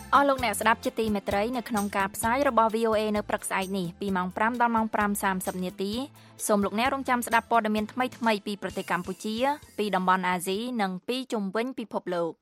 អស់លោកអ្នកស្ដាប់ជាទីមេត្រីនៅក្នុងការផ្សាយរបស់ VOA នៅព្រឹកស្អែកនេះពីម៉ោង 5 ដល់ម៉ោង 5:30 នាទីសូមលោកអ្នករងចាំស្ដាប់ព័ត៌មានថ្មីៗពីប្រទេសកម្ពុជាពីតំបន់អាស៊ីនិងពីជុំវិញពិភពលោក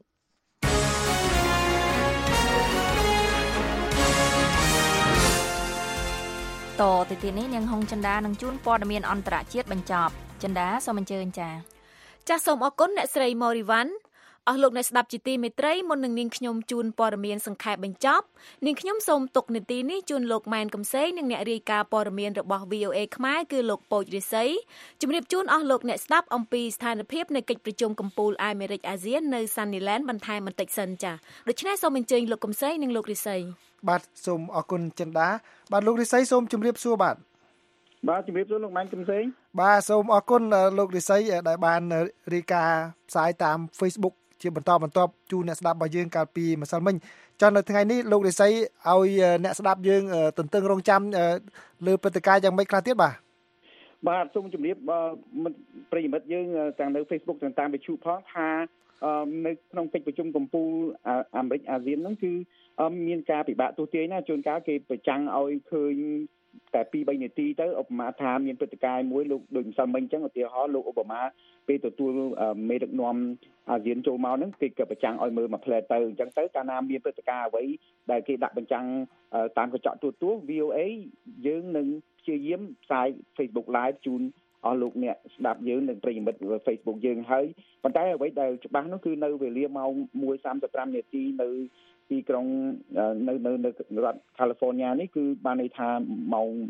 តទៅទីនេះនាងហុងចិន្តានឹងជួនព័ត៌មានអន្តរជាតិបញ្ចប់ចិន្តាសូមអញ្ជើញចាសសូមអរគុណអ្នកស្រីម៉ូរីវ៉ាន់អស់លោកអ្នកស្ដាប់ជាទីមេត្រីមុននឹងនាងខ្ញុំជូនព័ត៌មានសង្ខេបបញ្ចប់នាងខ្ញុំសូមទុកនាទីនេះជូនលោកម៉ែនកំសែងនិងអ្នករាយការណ៍ព័ត៌មានរបស់ VOA ខ្មែរគឺលោកពូចរិស័យជំរាបជូនអស់លោកអ្នកស្ដាប់អំពីស្ថានភាពនៃកិច្ចប្រជុំកំពូលអាមេរិកអាស៊ាននៅ Sunnyland បន្ថែមបន្តិចសិនចាដូច្នេះសូមអញ្ជើញលោកកំសែងនិងលោករិស័យបាទសូមអរគុណចិន្តាបាទលោករិស័យសូមជម្រាបសួរបាទជំរាបសួរលោកម៉ែនកំសែងបាទសូមអរគុណលោករិស័យដែលបានរាយការណ៍ផ្សាយតាម Facebookជាបន្តបន្ទាប់ជូនអ្នកស្ដាប់របស់យើងកាលពីម្សិលមិញចុះនៅថ្ងៃនេះលោករិស័យឲ្យអ្នកស្ដាប់យើងទន្ទឹងរង់ចាំលើព្រឹត្តិការណ៍យ៉ាងម៉េចខ្លះទៀតបាទសូមជម្រាបប្រិយមិត្តយើងទាំងនៅ Facebook ទាំងតាមវិទ្យុផងថានៅក្នុងកិច្ចប្រជុំកំពូលអាមេរិកអាស៊ានហ្នឹងគឺមានការពិបាកទស្សន៍ទាយណាជួនកាលគេប្រចាំងឲ្យឃើញតែ 2-3 នាទីទៅឧបមាថាមានព្រឹត្តិការណ៍មួយលោកដូចម្សិលមិញអញ្ចឹងឧទាហរណ៍លោកអូបាម៉ាពេលទទួលមេដឹកនាំអាស៊ានចូលមកហ្នឹងគេក៏ប្រចាំងឲ្យមើលមួយផ្លែទៅអញ្ចឹងទៅកាលណាមានព្រឹត្តិការណ៍អ្វីដែលគេដាក់បញ្ចាំងតាមកញ្ចក់ទូរទស្សន៍ VOA យើងនឹងព្យាយាមផ្សាយ Facebook Live ជូនអស់លោកអ្នកស្ដាប់យើងនិងប្រិយមិត្ត Facebook យើងហើយប៉ុន្តែអ្វីដែលច្បាស់នោះគឺនៅវេលាម៉ោង 1:35 នាទីនៅទីក្រុងនៅរដ្ឋ California នេះគឺបានន័យថាម៉ោង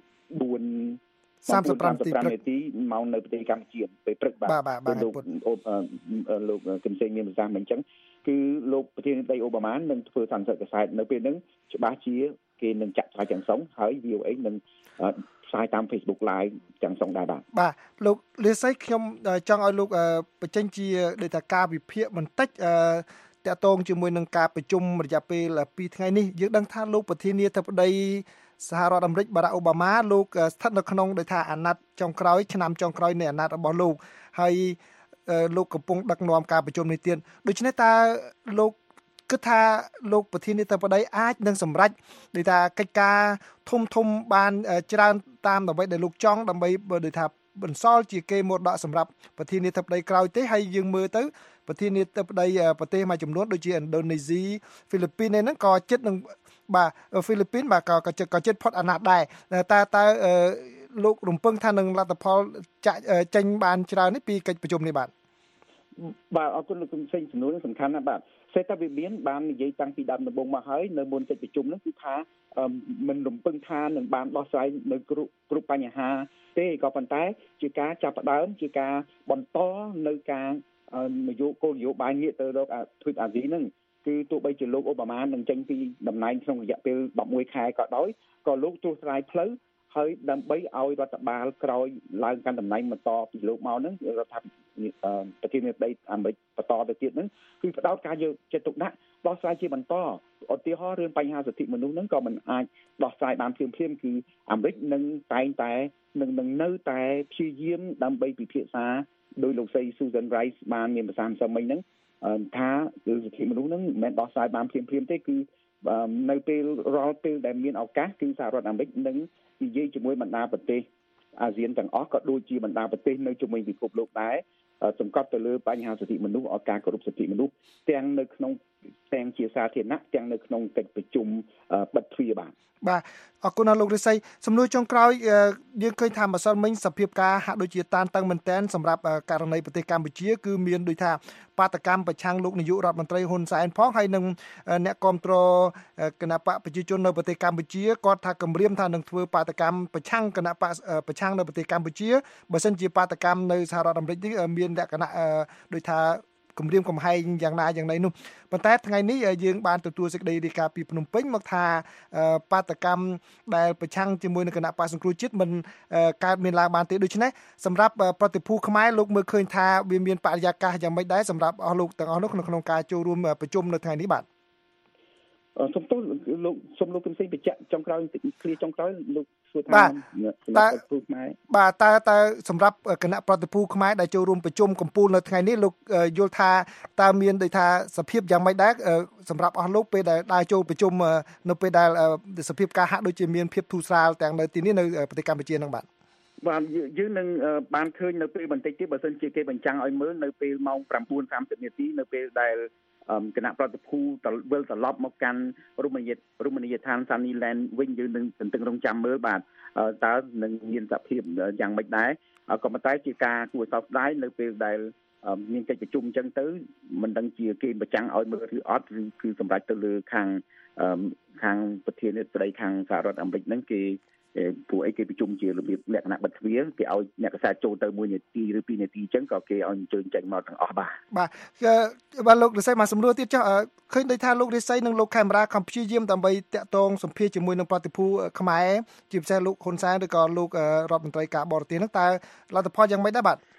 4:35 នាទីម៉ោងនៅប្រទេសកម្ពុជាពេលព្រឹកបាទលោកកឹមសេងមានប្រសាសន៍មិនអញ្ចឹងគឺលោកប្រធានាធិបតីអូបាម៉ានឹងធ្វើសន្និសីទកសែតនៅពេលហ្នឹងច្បាស់ជាគេនឹងចាក់ផ្សាយទាំងស្រុងហើយ VOA នឹងផ្សាយតាម Facebook Live ទាំងស្រុងដែរបាទលោកលាសីខ្ញុំចង់ឲ្យលោកបញ្ចេញជាដូចថាការវិភាគបន្តិចតាក់ទងជាមួយនឹងការប្រជុំរយៈពេល2ថ្ងៃនេះយើងដឹងថាលោកប្រធានាធិបតីសហរដ្ឋអាមេរិកបារ៉ាក់អូបាម៉ាលោកស្ថិតនៅក្នុងដូចថាអាណត្តិចុងក្រោយឆ្នាំចុងក្រោយនៃអាណត្តិរបស់លោកហើយលោកកំពុងដឹកនាំការប្រជុំនេះទៀតដូច្នេះតើលោកគិតថាលោកប្រធានាធិបតីអាចនឹងសម្រេចដូចថាកិច្ចការធំបានច្រើនតាមដើម្បីដែលលោកចង់ដើម្បីដូចថាបន្សល់ជាគេមរតកសម្រាប់ប្រធានាធិបតីក្រោយទេហើយយើងមើលទៅប្រធានាធិបតីប្រទេសមួយចំនួនដូចជាឥណ្ឌូនេស៊ីហ្វីលីពីនហ្នឹងក៏ជិតនឹងបាទហ្វីលីពីនបាទក៏ជិតផុតអាណត្តិដែរតើលោករំពឹងថានឹងលទ្ធផលចេញបានច្រើននេះពីកិច្ចប្រជុំនេះបាទអរគុណលោកកឹមសេងចំនួនសំខាន់ណាស់បាទសេដ្ឋវិមានបាននិយាយតាំងពីដើមដំបូងមកហើយនៅមុនកិច្ចប្រជុំនោះគឺថាមិនរំពឹងថានឹងបានដោះស្រាយនៅគ្រប់បញ្ហាទេក៏ប៉ុន្តែជាការចាប់ផ្ដើមជាការបន្តនៅការគោលនយោបាយងាកទៅរកទ្វីបអាស៊ីហ្នឹងគឺទោះបីជាលោកអូបាម៉ានឹងចេញពីតំណែងក្នុងរយៈពេល11ខែក៏ដោយក៏លោកត្រួសត្រាយផ្លូវហើយដើម្បីឲ្យរដ្ឋបាលក្រោយឡើងកាន់តំណែងបន្តពីលោកមកហ្នឹងរដ្ឋាភិបាលប្រធានាធិបតីអាមេរិកបន្តទៅទៀតហ្នឹងគឺផ្ដោតការយកចិត្តទុកដាក់ដោះស្រាយជាបន្តឧទាហរណ៍រឿងបញ្ហាសិទ្ធិមនុស្សហ្នឹងក៏មិនអាចដោះស្រាយបានភ្លាមៗគឺអាមេរិកនឹងតែងតែនឹងនៅតែព្យាយាមដើម្បីពិភាក្សាដោយលោកស្រី Susan Rice បានមានប្រសាសន៍ម្សិលមិញហ្នឹងថាគឺសិទ្ធិមនុស្សហ្នឹងមិនមែនដោះស្រាយបានភ្លាមៗទេគឺនៅពេលរាល់ពេលដែលមានឱកាសគឺសហរដ្ឋអាមេរិកនឹងនិយាយជាមួយបណ្ដាប្រទេសអាស៊ានទាំងអស់ក៏ដូចជាបណ្ដាប្រទេសនៅជុំវិញពិភពលោកដែរសង្កត់ទៅលើបញ្ហាសិទ្ធិមនុស្សឲ្យការគោរពសិទ្ធិមនុស្សទាំងនៅក្នុងទាំងជាសាធារណៈទាំងនៅក្នុងកិច្ចប្រជុំបិទទ្វារបាទអរគុណលោករិស័យសំណួរចុងក្រោយយើងឃើញថាម្សិលមិញសភាពការហាក់ដូចជាតានតឹងមែនទែនសម្រាប់ករណីប្រទេសកម្ពុជាគឺមានដូចថាបាតកម្មប្រឆាំងលោកនាយករដ្ឋមន្ត្រីហ៊ុនសែនផងហើយនឹងអ្នកគាំទ្រគណៈបកប្រជាជននៅប្រទេសកម្ពុជាគាត់ថាគម្រាមថានឹងធ្វើបាតកម្មប្រឆាំងគណៈបកប្រឆាំងនៅប្រទេសកម្ពុជាបើសិនជាបាតកម្មនៅសហរដ្ឋអាមេរិកនេះមានលក្ខណៈដូចថាគម្រាមកំហែងយ៉ាងណាយ៉ាងណីនោះប៉ុន្តែថ្ងៃនេះយើងបានទទួលសេចក្តីរាយការណ៍ពីភ្នំពេញមកថាបាតកម្មដែលប្រឆាំងជាមួយនឹងគណៈបក្សសង្គ្រោះជាតិមិនកើតមានឡើងបានទេដូច្នេះសម្រាប់ប្រតិភូខ្មែរលោកមើលឃើញថាវាមានបរិយាកាសយ៉ាងម៉េចដែរសម្រាប់អស់លោកទាំងអស់នោះក្នុងការចូលរួមប្រជុំនៅថ្ងៃនេះបាទសុំទោសលោកសុំលោកកឹមសុខបញ្ជាក់ចុងក្រោយឃ្លាចុងក្រោយលោកសួរថាតើសម្រាប់គណៈប្រតិភូខ្មែរដែលចូលរួមប្រជុំកំពូលនៅថ្ងៃនេះលោកយល់ថាតើមានដូចថាសភាពយ៉ាងម៉េចដែរសម្រាប់អស់លោកពេលដែលដើរចូលប្រជុំនៅពេលដែលសភាពការហាក់ដូចជាមានភាពធូរស្រាលទាំងនៅទីនេះនៅប្រទេសកម្ពុជាហ្នឹងបាទយើងនឹងបានឃើញនៅពេលបន្តិចទៀតបើសិនជាគេបញ្ចាំងឲ្យមើលនៅពេលម៉ោង 9:30 នាទីនៅពេលដែលគណៈប្រតិភូវិលត្រឡប់មកកាន់រមណីយដ្ឋាន Sunnyland វិញយើងនឹងទន្ទឹងរង់ចាំមើលបាទតើនឹងមានសភាពយ៉ាងម៉េចដែរក៏ប៉ុន្តែជាការគួរសោកស្ដាយនៅពេលដែលមានកិច្ចប្រជុំអញ្ចឹងទៅមិនដឹងជាគេបញ្ចាំងឲ្យមើលឬអត់ឬគឺសម្រាប់ទៅលើខាងប្រធានាធិបតីខាងសហរដ្ឋអាមេរិកហ្នឹងគេពួកអីគេប្រជុំជារបៀបលក្ខណៈបិទទ្វារគេឲ្យអ្នកកសែតចូលទៅ1នាទីឬ2នាទីអញ្ចឹងក៏គេឲ្យអញ្ជើញចេញមកទាំងអស់បាទលោករិស័យមកសម្រួលទៀតចុះឃើញដូចថាលោករិស័យនិងលោកខេមរាខំព្យាយាមដើម្បីតាក់ទងសម្ភាសជាមួយនឹងប្រតិភូខ្មែរជាពិសេសលោកហ៊ុនសែនឬក៏លោករដ្ឋមន្ត្រីការបរទេសហ្នឹងតើលទ្ធផលយ៉ាងម៉េចដែរបាទ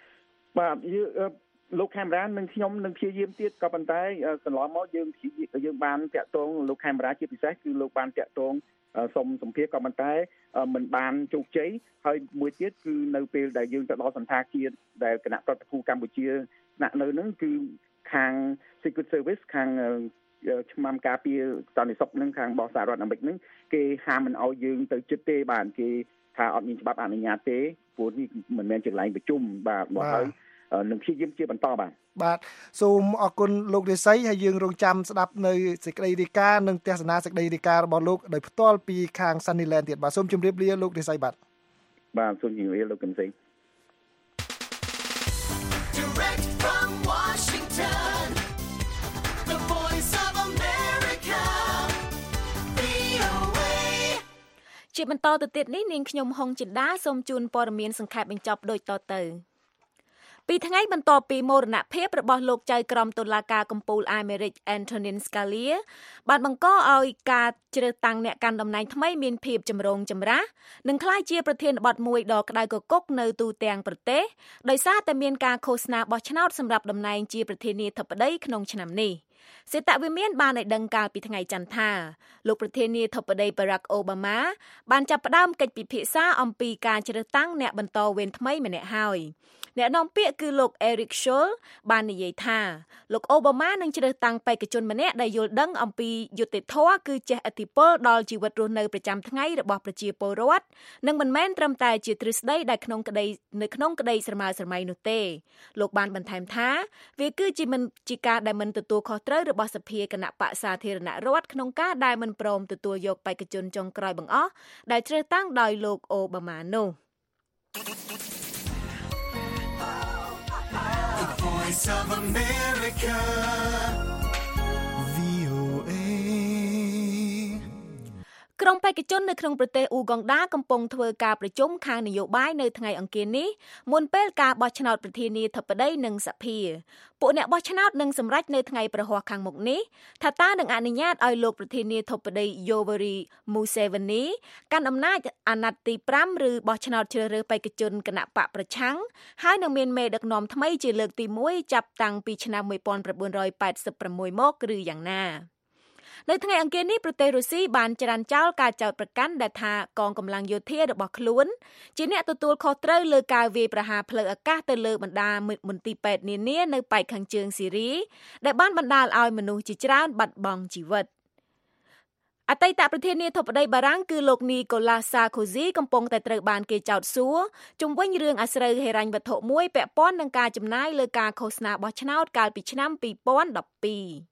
លោកខេមរានិងខ្ញុំនឹងព្យាយាមទៀតក៏ប៉ុន្តែកន្លងមកយើងបានតាក់ទងលោកខេមរាជាពិសេសគឺលោកបានតាក់ទងសុំសម្ភាសក៏ប៉ុន្តែមិនបានជោគជ័យហើយមួយទៀតគឺនៅពេលដែលយើងទៅដល់សន្តាគារដែលគណៈប្រតិភូកម្ពុជាស្នាក់នៅហ្នឹងគឺខាង Secret Service ខាងឆ្មាំការពារសន្តិសុខនឹងខាងបោះសហរដ្ឋអាមេរិកហ្នឹងគេហាមមិនឲ្យយើងទៅជិតទេបាទគេថាអត់មានច្បាប់អនុញ្ញាតទេព្រោះនេះមិនមែនជាកន្លែងប្រជុំបាទមកហើយនឹងព្យាយាមជាបន្តបាទសូមអរគុណលោករិស័យហើយយើងរងចាំស្ដាប់នៅសេចក្តីរាយការណ៍និងទស្សនាសេចក្តីរាយការណ៍របស់លោកដោយផ្ទាល់ពីខាង Sunnyland ទៀតបាទសូមជម្រាបលាលោករិស័យបាទសូមជម្រាបលាលោកកឹមសុខ Direct from Washington The Voice of America VOA ជាបន្តទៅទៀតនេះនាងខ្ញុំហុងចិន្តាសូមជូនព័ត៌មានសង្ខេបបញ្ចប់ដូចតទៅពីថ្ងៃបន្ទាប់ពីមរណភាពរបស់លោកចៅក្រមតុលាការកំពូលអាមេរិក Antonin Scalia បានបង្កឲ្យការជ្រើសតាំងអ្នកកាន់តំណែងថ្មីមានភាពចម្រូងចម្រាសនិងក្លាយជាប្រធានបទមួយដ៏ក្តៅគគុកនៅទូទាំងប្រទេសដោយសារតែមានការឃោសនាបោះឆ្នោតសម្រាប់តំណែងជាប្រធានាធិបតីក្នុងឆ្នាំនេះសេតវិមានបានឲ្យដឹងកាលពីថ្ងៃច័ន្ទថាលោកប្រធានាធិបតី Barack Obama បានចាប់ផ្ដើមកិច្ចពិភាក្សាអំពីការជ្រើសតាំងអ្នកបន្តវេនថ្មីម្នាក់ហើយអ្នកនាំពាក្យគឺលោក Eric Schultz បាននិយាយថាលោកអូបាម៉ានឹងជ្រើសតាំងបេក្ខជនម្នាក់ដែលយល់ដឹងអំពីយុត្តិធម៌គឺចេះឥទ្ធិពលដល់ជីវិតរស់នៅប្រចាំថ្ងៃរបស់ប្រជាពលរដ្ឋនិងមិនមែនត្រឹមតែជាទ្រឹស្ដីដែលនៅក្នុងក្តីស្រមើស្រមៃនោះទេលោកបានបន្ថែមថាវាគឺជាការដែលមិនទទួលខុសត្រូវរបស់សភាគណៈបក្សសាធារណរដ្ឋក្នុងការដែលមិនព្រមទទួលយកបេក្ខជនចុងក្រោយបង្អស់ដែលជ្រើសតាំងដោយលោកអូបាម៉ានោះ Voice of America VOA ក្រុមបេក្ខជននៅក្នុងប្រទេសអ៊ូហ្គង់ដាកំពុងធ្វើការប្រជុំខាងនយោបាយនៅថ្ងៃអង្គារនេះមុនពេលការបោះឆ្នោតប្រធានាធិបតីនិងសភាពួកអ្នកបោះឆ្នោតនឹងសម្រេចនៅថ្ងៃប្រហ័សខាងមុខនេះថាតើនឹងអនុញ្ញាតឲ្យលោកប្រធានាធិបតី Yoweri Museveni កាន់អំណាចអាណត្តិទី5ឬបោះឆ្នោតជ្រើសរើសបេក្ខជនគណៈបកប្រឆាំងហើយនឹងមានមេដឹកនាំថ្មីជាលើកទី1ចាប់តាំងពីឆ្នាំ1986មកឬយ៉ាងណានៅថ្ងៃអង្គារនេះប្រទេសរុស្ស៊ីបានច្រានចោលការចោទប្រកាន់ដែលថាកងកម្លាំងយោធារបស់ខ្លួនជាអ្នកទទួលខុសត្រូវលើការវាយប្រហារផ្លូវអាកាសទៅលើបណ្ដាមន្ទីរពេទ្យនានានៅប៉ែកខាងជើងស៊ីរីដែលបានបណ្ដាលឲ្យមនុស្សជាច្រើនបាត់បង់ជីវិតអតីតប្រធានាធិបតីបារាំងគឺលោកនីកូឡាស សាកូស៊ីកំពុងតែត្រូវបានគេចោទសួរជុំវិញរឿងអាស្រូវហិរញ្ញវត្ថុមួយពាក់ព័ន្ធនឹងការចំណាយលើការឃោសនាបោះឆ្នោតកាលពីឆ្នាំ2012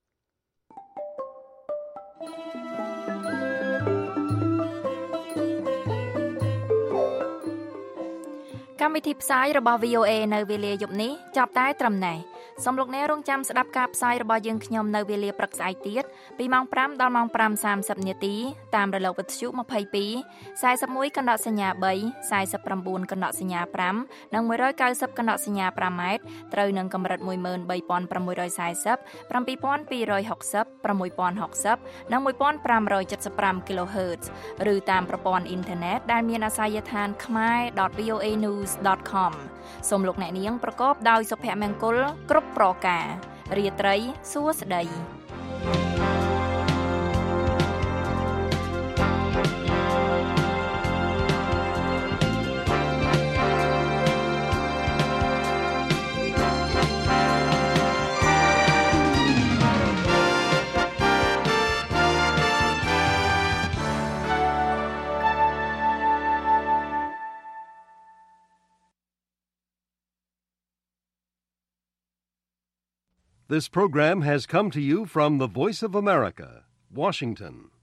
កម្មវិធីផ្សាយរបស់ VOA នៅវេលាយប់នេះចាប់តែត្រឹមនេះសូមលោកអ្នករងចាំស្ដាប់ការផ្សាយរបស់យើងខ្ញុំនៅវេលាព្រឹកស្អែកទៀតពីម៉ោង5ដល់ម៉ោង 5:30 នាទីតាមរលកវិទ្យុ22 41កណ្ដកសញ្ញា3 49កណ្ដកសញ្ញា5និង190កណ្ដកសញ្ញា5ម៉ែត្រត្រូវនឹងកម្រិត 13640 7260 6060និង1575 kHz ឬតាមប្រព័ន្ធអ៊ីនធឺណិតដែលមានអាសយដ្ឋាន khmer.voanews.com សូមលោកអ្នកនាងប្រកបដោយសុភមង្គលគ្រប់ប្រការរាត្រីសួស្តី This program has come to you from the Voice of America, Washington.